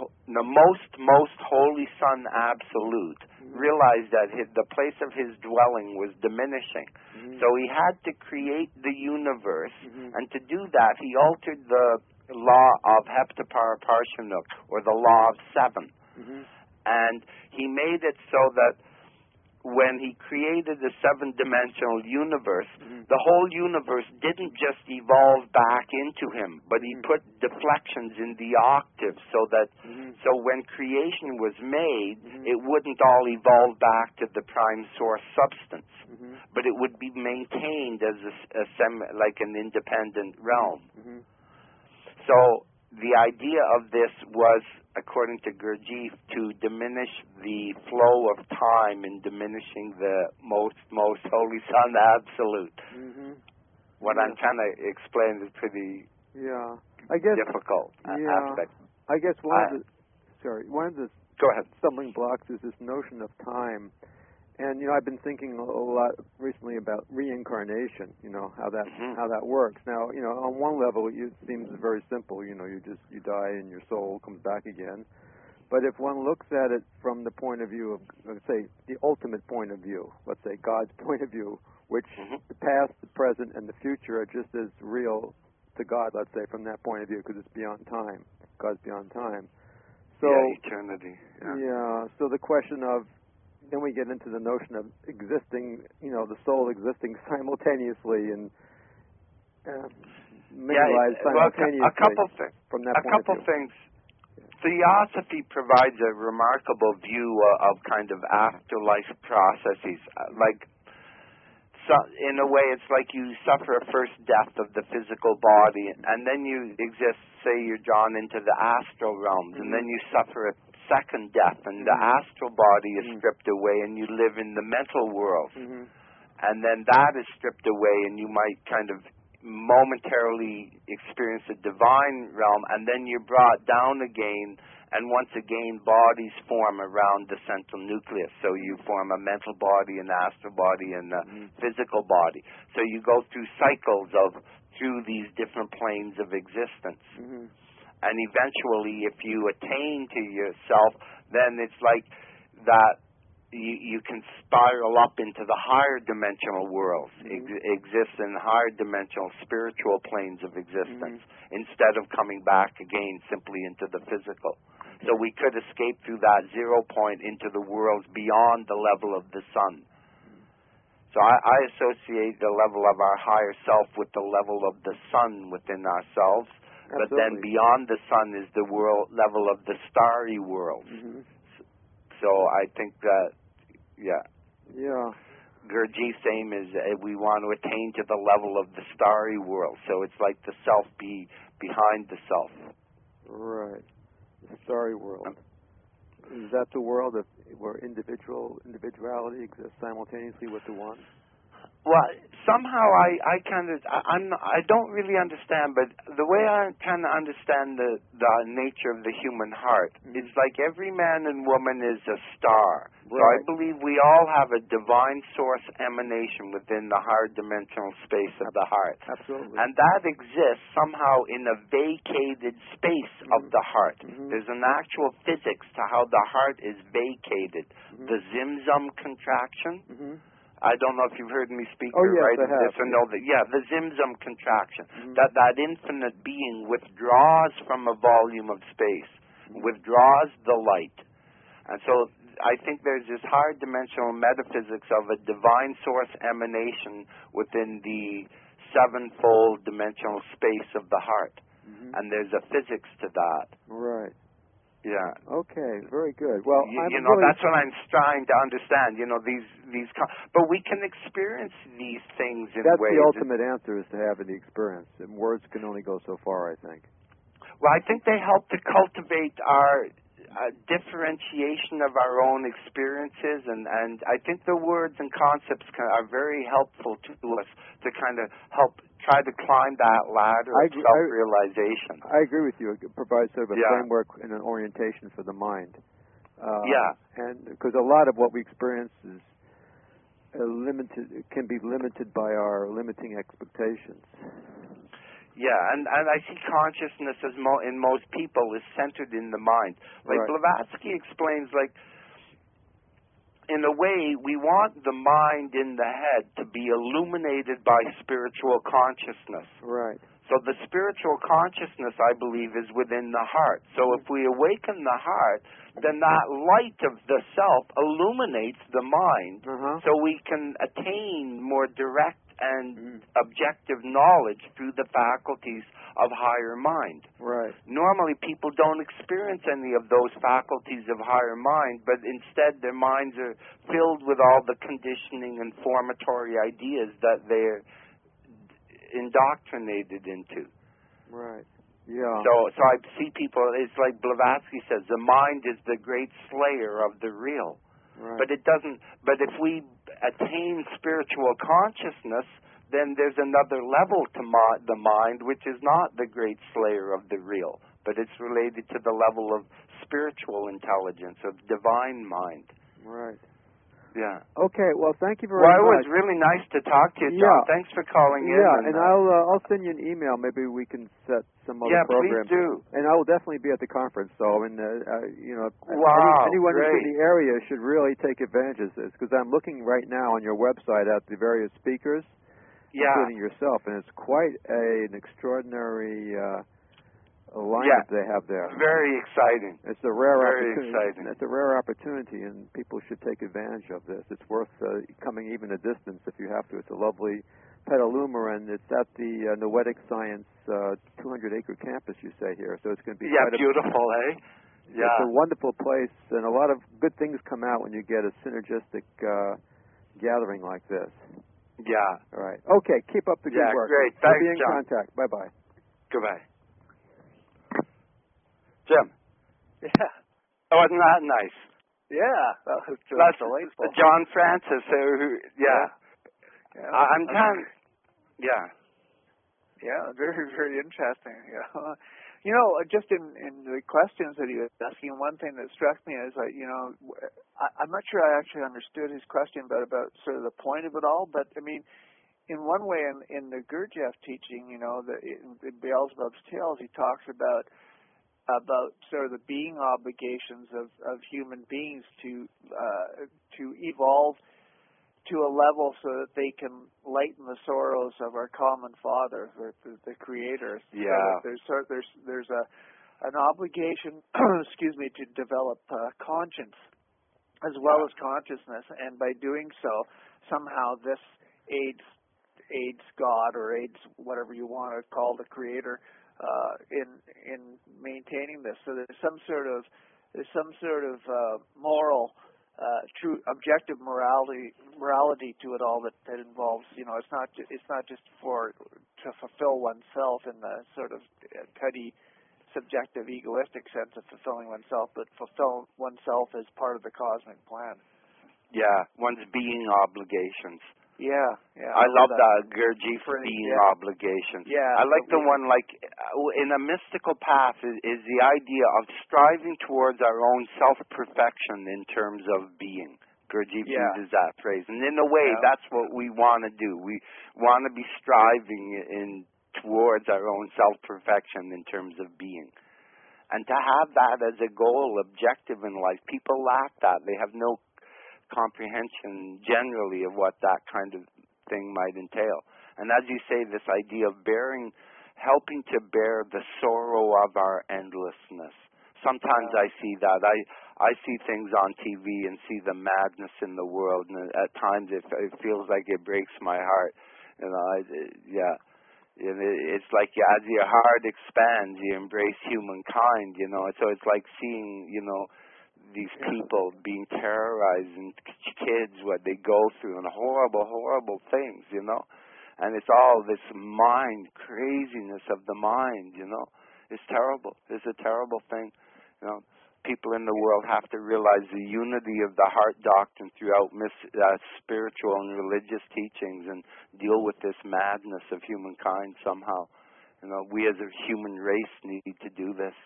Son Absolute realized that the place of his dwelling was diminishing. So he had to create the universe, and to do that, he altered the law of Heptaparaparshanuk, or the law of seven. And he made it so that when he created the seven-dimensional universe, the whole universe didn't just evolve back into him, but he put deflections in the octaves so that so when creation was made, it wouldn't all evolve back to the prime source substance, but it would be maintained as like an independent realm. So the idea of this was, according to Gurdjieff, to diminish the flow of time in diminishing the most holy Son Absolute. What I'm trying to explain is pretty difficult aspect. I guess one of the go ahead. stumbling blocks is this notion of time. And I've been thinking a lot recently about reincarnation. How that works. Now, on one level, it seems very simple. You die and your soul comes back again. But if one looks at it from the point of view of, let's say, the ultimate point of view, let's say God's point of view, which the past, the present, and the future are just as real to God, let's say, from that point of view, because it's beyond time. God's beyond time. So, eternity. Yeah, so the question of, then we get into the notion of existing, the soul existing simultaneously and many lives simultaneously. Well, a couple things. From that point of view. Things. Theosophy provides a remarkable view of kind of afterlife processes. In a way, it's like you suffer a first death of the physical body, and then you exist, say you're drawn into the astral realms, and then you suffer a second death, and the astral body is stripped away, and you live in the mental world. And then that is stripped away, and you might kind of momentarily experience the divine realm, and then you're brought down again, and once again bodies form around the central nucleus. So you form a mental body, an astral body, and a physical body. So you go through cycles through these different planes of existence. And eventually, if you attain to yourself, then it's like that you can spiral up into the higher dimensional worlds, exist in higher dimensional spiritual planes of existence, instead of coming back again simply into the physical. So we could escape through that 0 point into the worlds beyond the level of the sun. So I associate the level of our higher self with the level of the sun within ourselves, but then beyond the sun is the level of the starry world. So I think that, Gurdjieff's aim is we want to attain to the level of the starry world. So it's like the self behind the self. Right. The starry world. Is that the world where individuality exists simultaneously with the one? Well, somehow I don't really understand, but the way I kind of understand the nature of the human heart, it's like every man and woman is a star. Right. So I believe we all have a divine source emanation within the higher dimensional space of the heart. Absolutely. And that exists somehow in a vacated space of the heart. There's an actual physics to how the heart is vacated. The Zimzum contraction. I don't know if you've heard me speak right of this or know that. Yeah, the Zimzum contraction. That infinite being withdraws from a volume of space, withdraws the light. And so I think there's this higher dimensional metaphysics of a divine source emanation within the sevenfold dimensional space of the heart. And there's a physics to that. Right. Yeah. Okay. Very good. Well, that's what I'm trying to understand. But we can experience these things in ways. That's the ultimate answer, is to have the experience. And words can only go so far, I think. Well, I think they help to cultivate our differentiation of our own experiences, and I think the words and concepts are very helpful to us to kind of help try to climb that ladder of self-realization. I agree with you. It provides sort of a framework and an orientation for the mind. And because a lot of what we experience is can be limited by our limiting expectations. Yeah, and I see consciousness as in most people is centered in the mind. Like Blavatsky explains, in a way, we want the mind in the head to be illuminated by spiritual consciousness. Right. So the spiritual consciousness, I believe, is within the heart. So if we awaken the heart, then that light of the self illuminates the mind, so we can attain more direct and objective knowledge through the faculties of higher mind. Right. Normally, people don't experience any of those faculties of higher mind, but instead their minds are filled with all the conditioning and formatory ideas that they're indoctrinated into. Right. Yeah. So I see people, it's like Blavatsky says, the mind is the great slayer of the real. Right. But if we attain spiritual consciousness, then there's another level to the mind, which is not the great slayer of the real, but it's related to the level of spiritual intelligence, of divine mind. Right. Yeah. Okay. Well, thank you very much. Well, it was really nice to talk to you, John. Yeah. Thanks for calling in. Yeah, and I'll send you an email. Maybe we can set some other program. Yeah, please do. And I will definitely be at the conference. So, I mean, anyone great. who's in the area should really take advantage of this, because I'm looking right now on your website at the various speakers, including yourself, and it's quite an extraordinary lineup they have there. Very exciting. It's a rare opportunity. Exciting. It's a rare opportunity, and people should take advantage of this. It's worth coming even a distance if you have to. It's a lovely Petaluma, and it's at the Noetic Science 200-acre campus, you say here. So it's going to be beautiful, eh? Yeah. It's a wonderful place, and a lot of good things come out when you get a synergistic gathering like this. Yeah. All right. Okay. Keep up the good work. Great. We'll Thanks, be in John. contact. Bye-bye. Goodbye. Jim. Yeah. Wasn't that nice? Yeah. That's delightful. John Francis. Yeah. I'm trying. Yeah. Yeah. Very, very interesting. Yeah. You know, just in the questions that he was asking, one thing that struck me is like, I'm not sure I actually understood his question about sort of the point of it all, but I mean, in one way, in the Gurdjieff teaching, in Beelzebub's Tales, he talks about sort of the being obligations of human beings to evolve to a level so that they can lighten the sorrows of our common Father, the Creator. Yeah. So there's an obligation, to develop conscience as well as consciousness, and by doing so, somehow this aids God or aids whatever you want to call the Creator in maintaining this. So there's some sort of moral. True objective morality to it all that involves, it's not just to fulfill oneself in the sort of petty, subjective, egoistic sense of fulfilling oneself, but fulfill oneself as part of the cosmic plan. Yeah, one's being obligations. Yeah. I love that Gurdjieff being obligations. Yeah, I like the one in a mystical path is the idea of striving towards our own self-perfection in terms of being. Gurdjieff uses that phrase, and in a way, that's what we want to do. We want to be striving towards our own self-perfection in terms of being, and to have that as a goal, objective in life. People lack that; they have no comprehension generally of what that kind of thing might entail. And as you say, this idea of helping to bear the sorrow of our endlessness. Sometimes I see that. I see things on TV and see the madness in the world, and at times it feels like it breaks my heart. It's like as your heart expands, you embrace humankind, So it's like seeing, these people being terrorized, and kids, what they go through, and horrible, horrible things, And it's all this craziness of the mind, It's terrible. It's a terrible thing. People in the world have to realize the unity of the heart doctrine throughout spiritual and religious teachings, and deal with this madness of humankind somehow. We as a human race need to do this.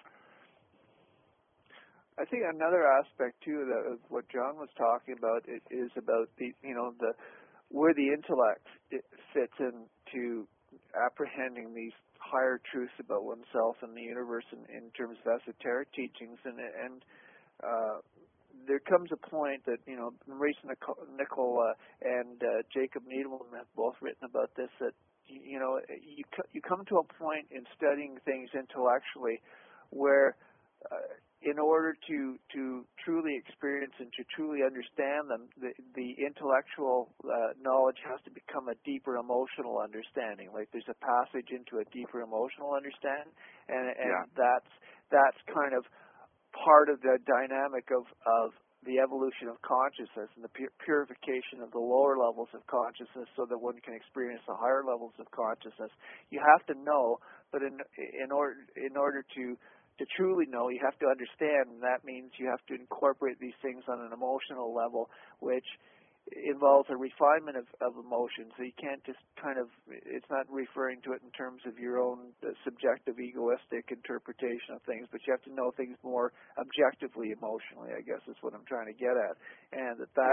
I think another aspect too of what John was talking about is about where the intellect fits into apprehending these higher truths about oneself and the universe in terms of esoteric teachings, and there comes a point that Maurice Nicoll and Jacob Needleman have both written about this, that you come to a point in studying things intellectually where in order to truly experience and to truly understand them, the intellectual knowledge has to become a deeper emotional understanding. Like there's a passage into a deeper emotional understanding, and that's kind of part of the dynamic of the evolution of consciousness and the purification of the lower levels of consciousness, so that one can experience the higher levels of consciousness. You have to know, but in order to truly know, you have to understand, and that means you have to incorporate these things on an emotional level, which involves a refinement of emotions. So you can't just it's not referring to it in terms of your own subjective, egoistic interpretation of things, but you have to know things more objectively, emotionally, I guess is what I'm trying to get at. And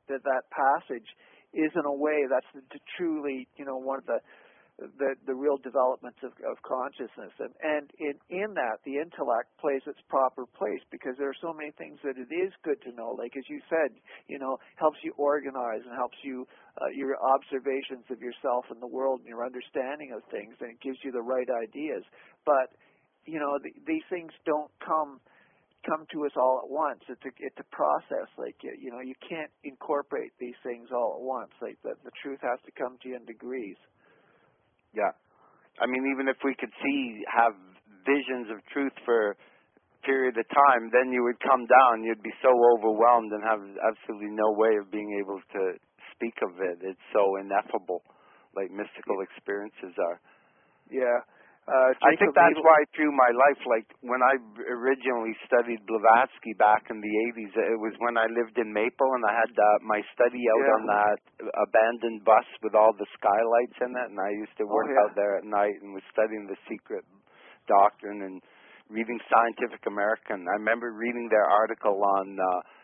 that passage is in a way that's truly, one of the real developments of consciousness, and in that the intellect plays its proper place, because there are so many things that it is good to know, like as you said, helps you organize and helps you your observations of yourself and the world and your understanding of things, and it gives you the right ideas. But these things don't come to us all at once. It's a process. Like you can't incorporate these things all at once. Like the truth has to come to you in degrees. Yeah. I mean, even if we could have visions of truth for a period of time, then you would come down. You'd be so overwhelmed and have absolutely no way of being able to speak of it. It's so ineffable, like mystical experiences are. Yeah. I think that's why through my life, like when I originally studied Blavatsky back in the 80s, it was when I lived in Maple and I had my study out on that abandoned bus with all the skylights in it, and I used to work out there at night and was studying the secret doctrine and reading Scientific American. I remember reading their article on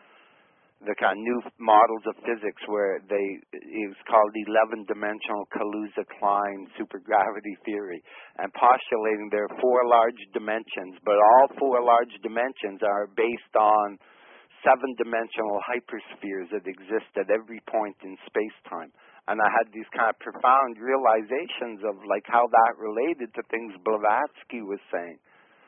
the kind of new models of physics where it was called 11-dimensional Kaluza-Klein supergravity theory, and postulating there are 4 large dimensions, but all 4 large dimensions are based on 7-dimensional hyperspheres that exist at every point in space-time. And I had these kind of profound realizations of like how that related to things Blavatsky was saying.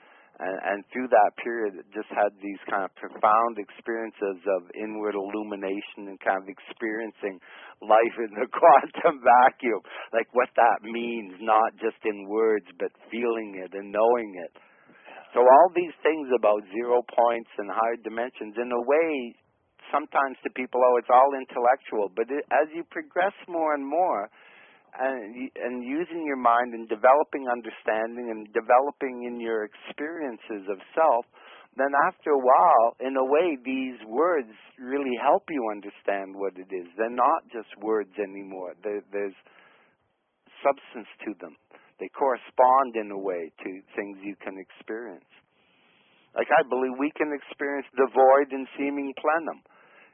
And through that period, just had these kind of profound experiences of inward illumination and kind of experiencing life in the quantum vacuum, like what that means, not just in words, but feeling it and knowing it. So all these things about 0 points and higher dimensions, in a way, sometimes to people, it's all intellectual. But as you progress more and more, and using your mind and developing understanding and developing in your experiences of self, then after a while, in a way, these words really help you understand what it is. They're not just words anymore. There's substance to them. They correspond in a way to things you can experience. Like I believe we can experience the void in seeming plenum.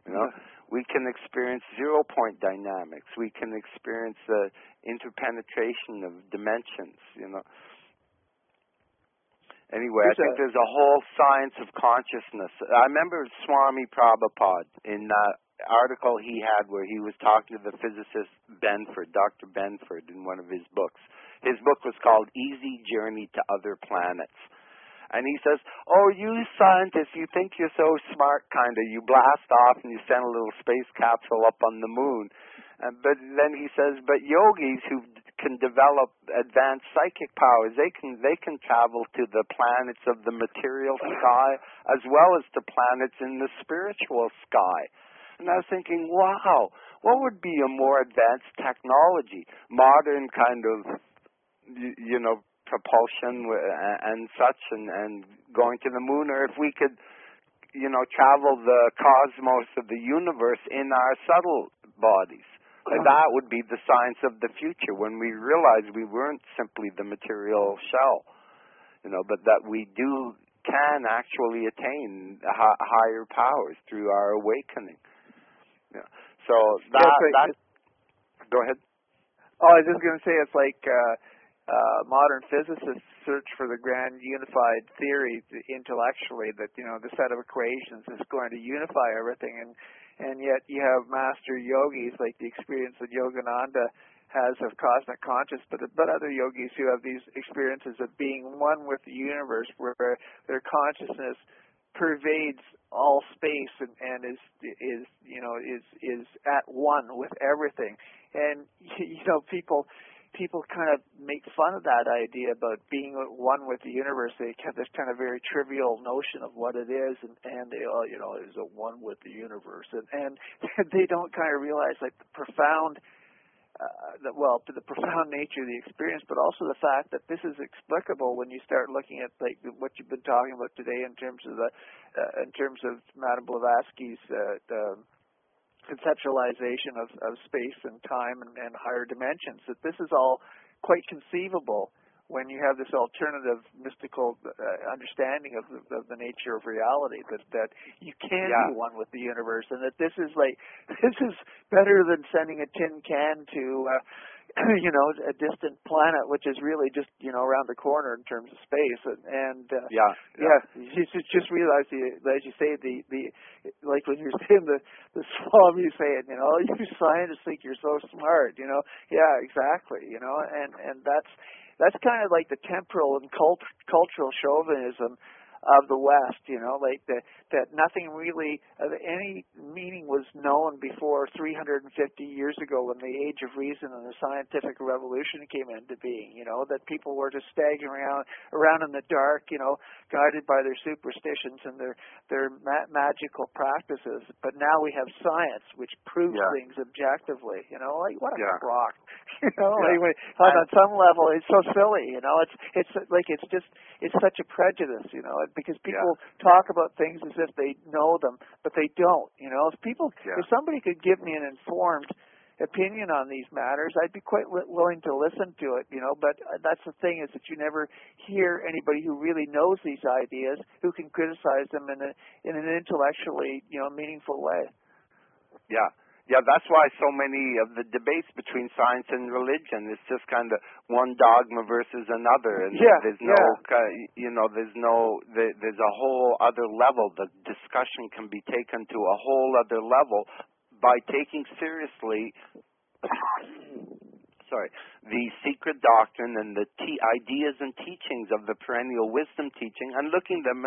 We can experience 0-point dynamics. We can experience the interpenetration of dimensions, Anyway, I think there's a whole science of consciousness. I remember Swami Prabhupada in that article he had where he was talking to the physicist Benford, Dr. Benford, in one of his books. His book was called Easy Journey to Other Planets. And he says, you scientists, you think you're so smart, kind of. You blast off and you send a little space capsule up on the moon. But then he says, but yogis who can develop advanced psychic powers, they can travel to the planets of the material sky as well as to planets in the spiritual sky. And I was thinking, wow, what would be a more advanced technology? Modern kind of, propulsion and such, and going to the moon, or if we could, travel the cosmos of the universe in our subtle bodies. Like that would be the science of the future, when we realize we weren't simply the material shell, but that we can actually attain higher powers through our awakening. Yeah. So that go ahead. I was just going to say, it's like modern physicists search for the grand unified theory intellectually, that the set of equations is going to unify everything, and yet you have master yogis like the experience that Yogananda has of cosmic consciousness, but other yogis who have these experiences of being one with the universe, where their consciousness pervades all space and is at one with everything. And people kind of make fun of that idea about being one with the universe. They have this kind of very trivial notion of what it is, and they is a one with the universe, and they don't kind of realize like the profound the profound nature of the experience, but also the fact that this is explicable when you start looking at like what you've been talking about today in terms of Madame Blavatsky's conceptualization of space and time and higher dimensions. That this is all quite conceivable when you have this alternative mystical understanding of the nature of reality, that you can be one with the universe, and that this is better than sending a tin can to a distant planet, which is really just around the corner in terms of space. You just realize, as you say, the like when you're saying the Swami saying, you scientists think you're so smart, yeah, exactly, and that's kind of like the temporal and cultural chauvinism of the West, like that nothing really of any meaning was known before 350 years ago when the age of reason and the scientific revolution came into being, that people were just staggering around in the dark, guided by their superstitions and their magical practices. But now we have science which proves things objectively, like what a crock. On some level it's so silly, it's like it's such a prejudice, because people talk about things as if they know them, but they don't. If somebody could give me an informed opinion on these matters, I'd be quite willing to listen to it. But that's the thing, is that you never hear anybody who really knows these ideas who can criticize them in an intellectually meaningful way. Yeah, that's why so many of the debates between science and religion is just kind of one dogma versus another, and there's a whole other level. The discussion can be taken to a whole other level by taking seriously the secret doctrine and the ideas and teachings of the perennial wisdom teaching, and looking at them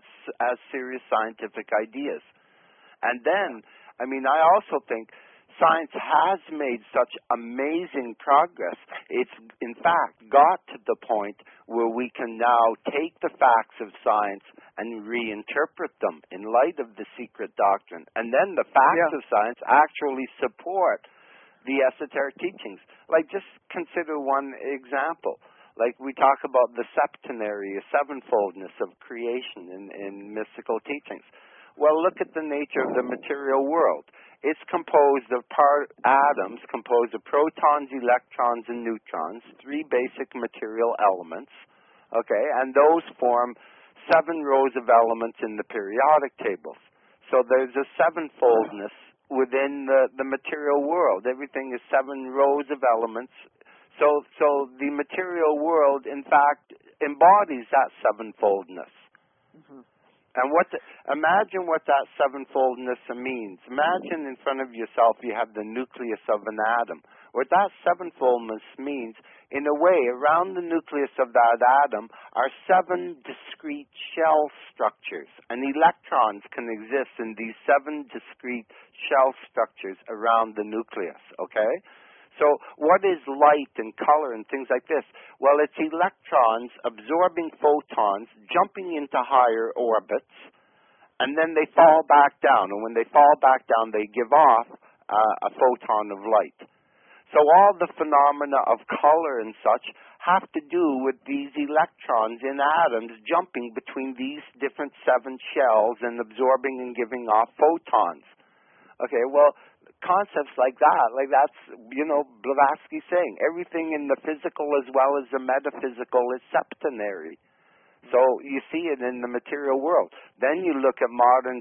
as serious scientific ideas. And then, I also think science has made such amazing progress. It's, in fact, got to the point where we can now take the facts of science and reinterpret them in light of the secret doctrine. And then the facts of science actually support the esoteric teachings. Like, just consider one example. Like, we talk about the septenary, sevenfoldness of creation in mystical teachings. Well, look at the nature of the material world. It's composed of atoms composed of protons, electrons, and neutrons, three basic material elements, okay? And those form 7 rows of elements in the periodic tables. So there's a sevenfoldness within the material world. Everything is 7 rows of elements. So the material world, in fact, embodies that sevenfoldness. Mm-hmm. And imagine what that sevenfoldness means. Imagine in front of yourself you have the nucleus of an atom. What that sevenfoldness means, in a way, around the nucleus of that atom are 7 discrete shell structures. And electrons can exist in these 7 discrete shell structures around the nucleus, okay? So what is light and color and things like this? Well, it's electrons absorbing photons, jumping into higher orbits, and then they fall back down. And when they fall back down, they give off a photon of light. So all the phenomena of color and such have to do with these electrons in atoms jumping between these different 7 shells and absorbing and giving off photons. Okay, well, concepts like that's, Blavatsky saying, everything in the physical as well as the metaphysical is septenary. So you see it in the material world. Then you look at models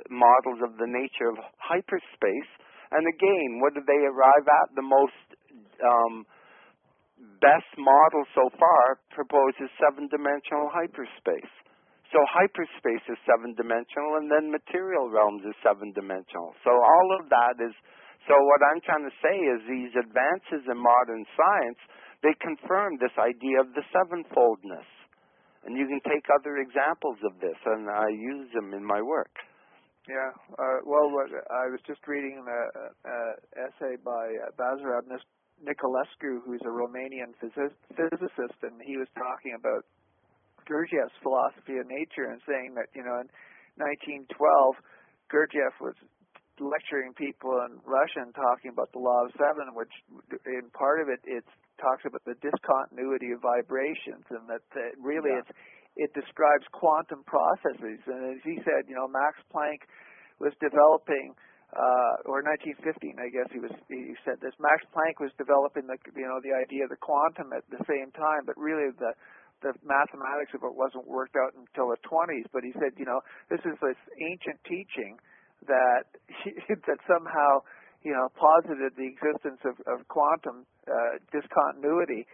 of the nature of hyperspace, and again, what do they arrive at? The most best model so far proposes 7-dimensional hyperspace. So hyperspace is 7-dimensional, and then material realms is 7-dimensional. So all of that is, so what I'm trying to say is these advances in modern science, they confirm this idea of the sevenfoldness. And you can take other examples of this, and I use them in my work. Yeah, I was just reading an essay by Bazarab Nicolescu, who's a Romanian physicist, and he was talking about Gurdjieff's philosophy of nature and saying that, in 1912, Gurdjieff was lecturing people in Russian talking about the law of 7, which in part of it talks about the discontinuity of vibrations, and that it describes quantum processes. And as he said, Max Planck was developing or 1915, I guess he said this. Max Planck was developing the idea of the quantum at the same time, but really the mathematics of it wasn't worked out until the 20s. But he said, this is this ancient teaching that that somehow posited the existence of quantum discontinuity,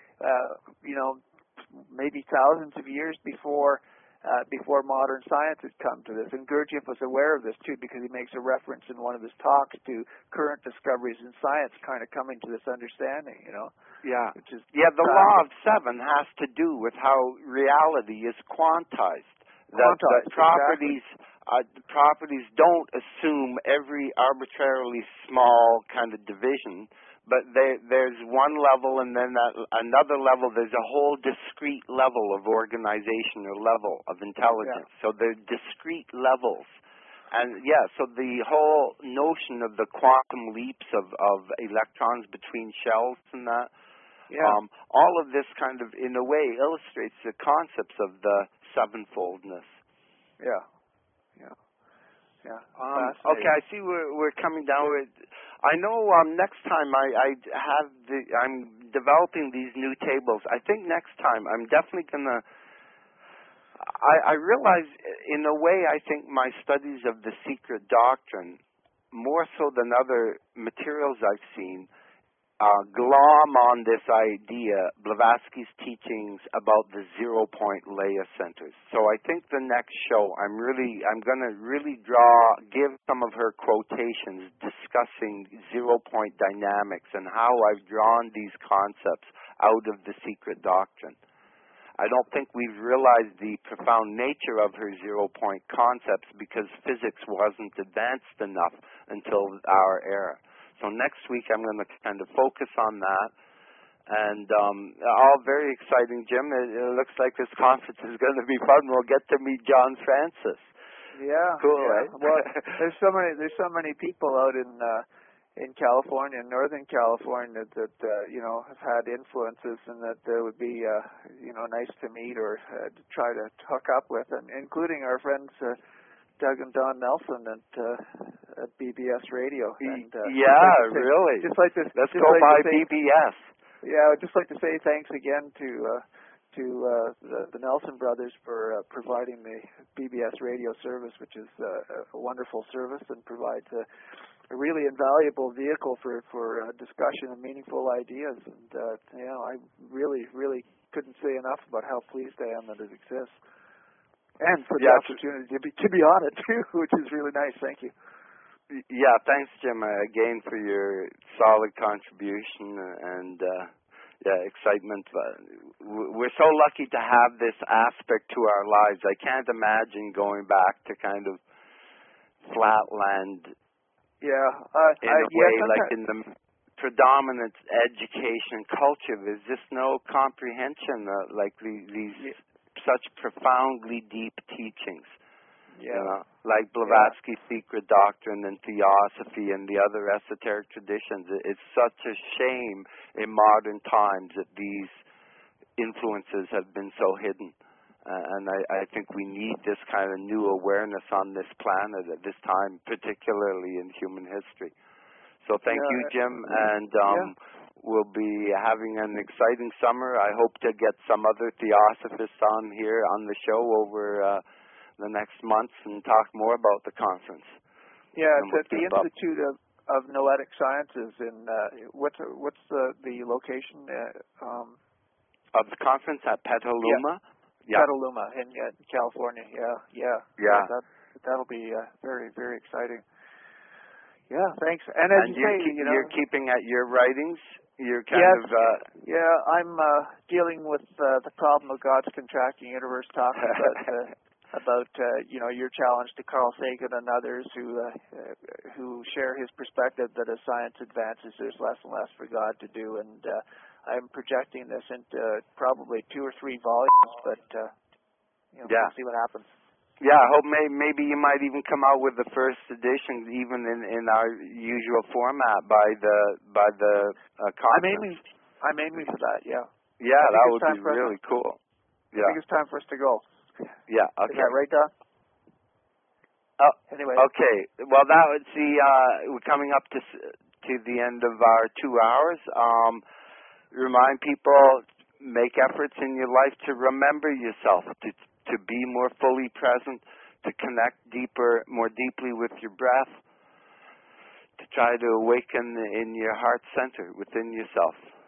maybe thousands of years before modern science had come to this. And Gurdjieff was aware of this too, because he makes a reference in one of his talks to current discoveries in science kind of coming to this understanding, Yeah. Which is the law of seven has to do with how reality is quantized. The properties the properties don't assume every arbitrarily small kind of division, but there's one level, and then another level. There's a whole discrete level of organization or level of intelligence. Yeah. So they're discrete levels. And so the whole notion of the quantum leaps of electrons between shells and that, all of this kind of, in a way, illustrates the concepts of the sevenfoldness. Yeah. Okay, I see we're coming down with. I know next time I'm developing these new tables. I think next time I'm definitely gonna. I realize, in a way, I think my studies of the secret doctrine, more so than other materials I've seen, glom on this idea, Blavatsky's teachings about the 0-point Leia centers. So I think the next show, I'm going to really give some of her quotations discussing 0-point dynamics and how I've drawn these concepts out of the secret doctrine. I don't think we've realized the profound nature of her 0-point concepts because physics wasn't advanced enough until our era. So next week I'm going to kind of focus on that, and all very exciting, Jim. It looks like this conference is going to be fun. We'll get to meet John Francis. Yeah, cool, yeah. Right? Well, there's so many people out in California, Northern California, that have had influences, and that would be nice to meet or to try to hook up with, and including our friends. Doug and Don Nelson at BBS Radio. And, really. Just like to, let's go by BBS. Yeah, I'd just like to say thanks again to the Nelson brothers for providing the BBS Radio service, which is a wonderful service and provides a really invaluable vehicle for discussion and meaningful ideas. And I really couldn't say enough about how pleased I am that it exists. And for the opportunity to be on it too, which is really nice. Thank you. Yeah, thanks, Jim, again for your solid contribution and excitement. We're so lucky to have this aspect to our lives. I can't imagine going back to kind of flatland. In a way, like in the predominant education culture, there's just no comprehension like these. Such profoundly deep teachings, like Blavatsky's secret doctrine and theosophy and the other esoteric traditions. It's such a shame in modern times that these influences have been so hidden. And I think we need this kind of new awareness on this planet at this time, particularly in human history. So thank you, Jim, and we'll be having an exciting summer. I hope to get some other theosophists on here on the show over the next months and talk more about the conference. Yeah, it's at the Institute of Noetic Sciences in what's the location of the conference at Petaluma? Yeah. Petaluma in California. Yeah. That'll be very, very exciting. Yeah, thanks. And as you say, you're keeping at your writings. You're I'm dealing with the problem of God's contracting universe, talking about your challenge to Carl Sagan and others who share his perspective that as science advances, there's less and less for God to do. And I'm projecting this into probably 2 or 3 volumes, but we'll see what happens. Yeah, I hope maybe you might even come out with the first edition, even in our usual format by the conference. I'm aiming for that. Yeah. Yeah, that would be really cool. I think it's time for us to go. Yeah. Okay. Is that right, Don? Anyway. Okay. Well, that would see. We're coming up to the end of our 2 hours. Remind people, make efforts in your life to remember yourself, to be more fully present, to connect more deeply with your breath, to try to awaken in your heart center within yourself.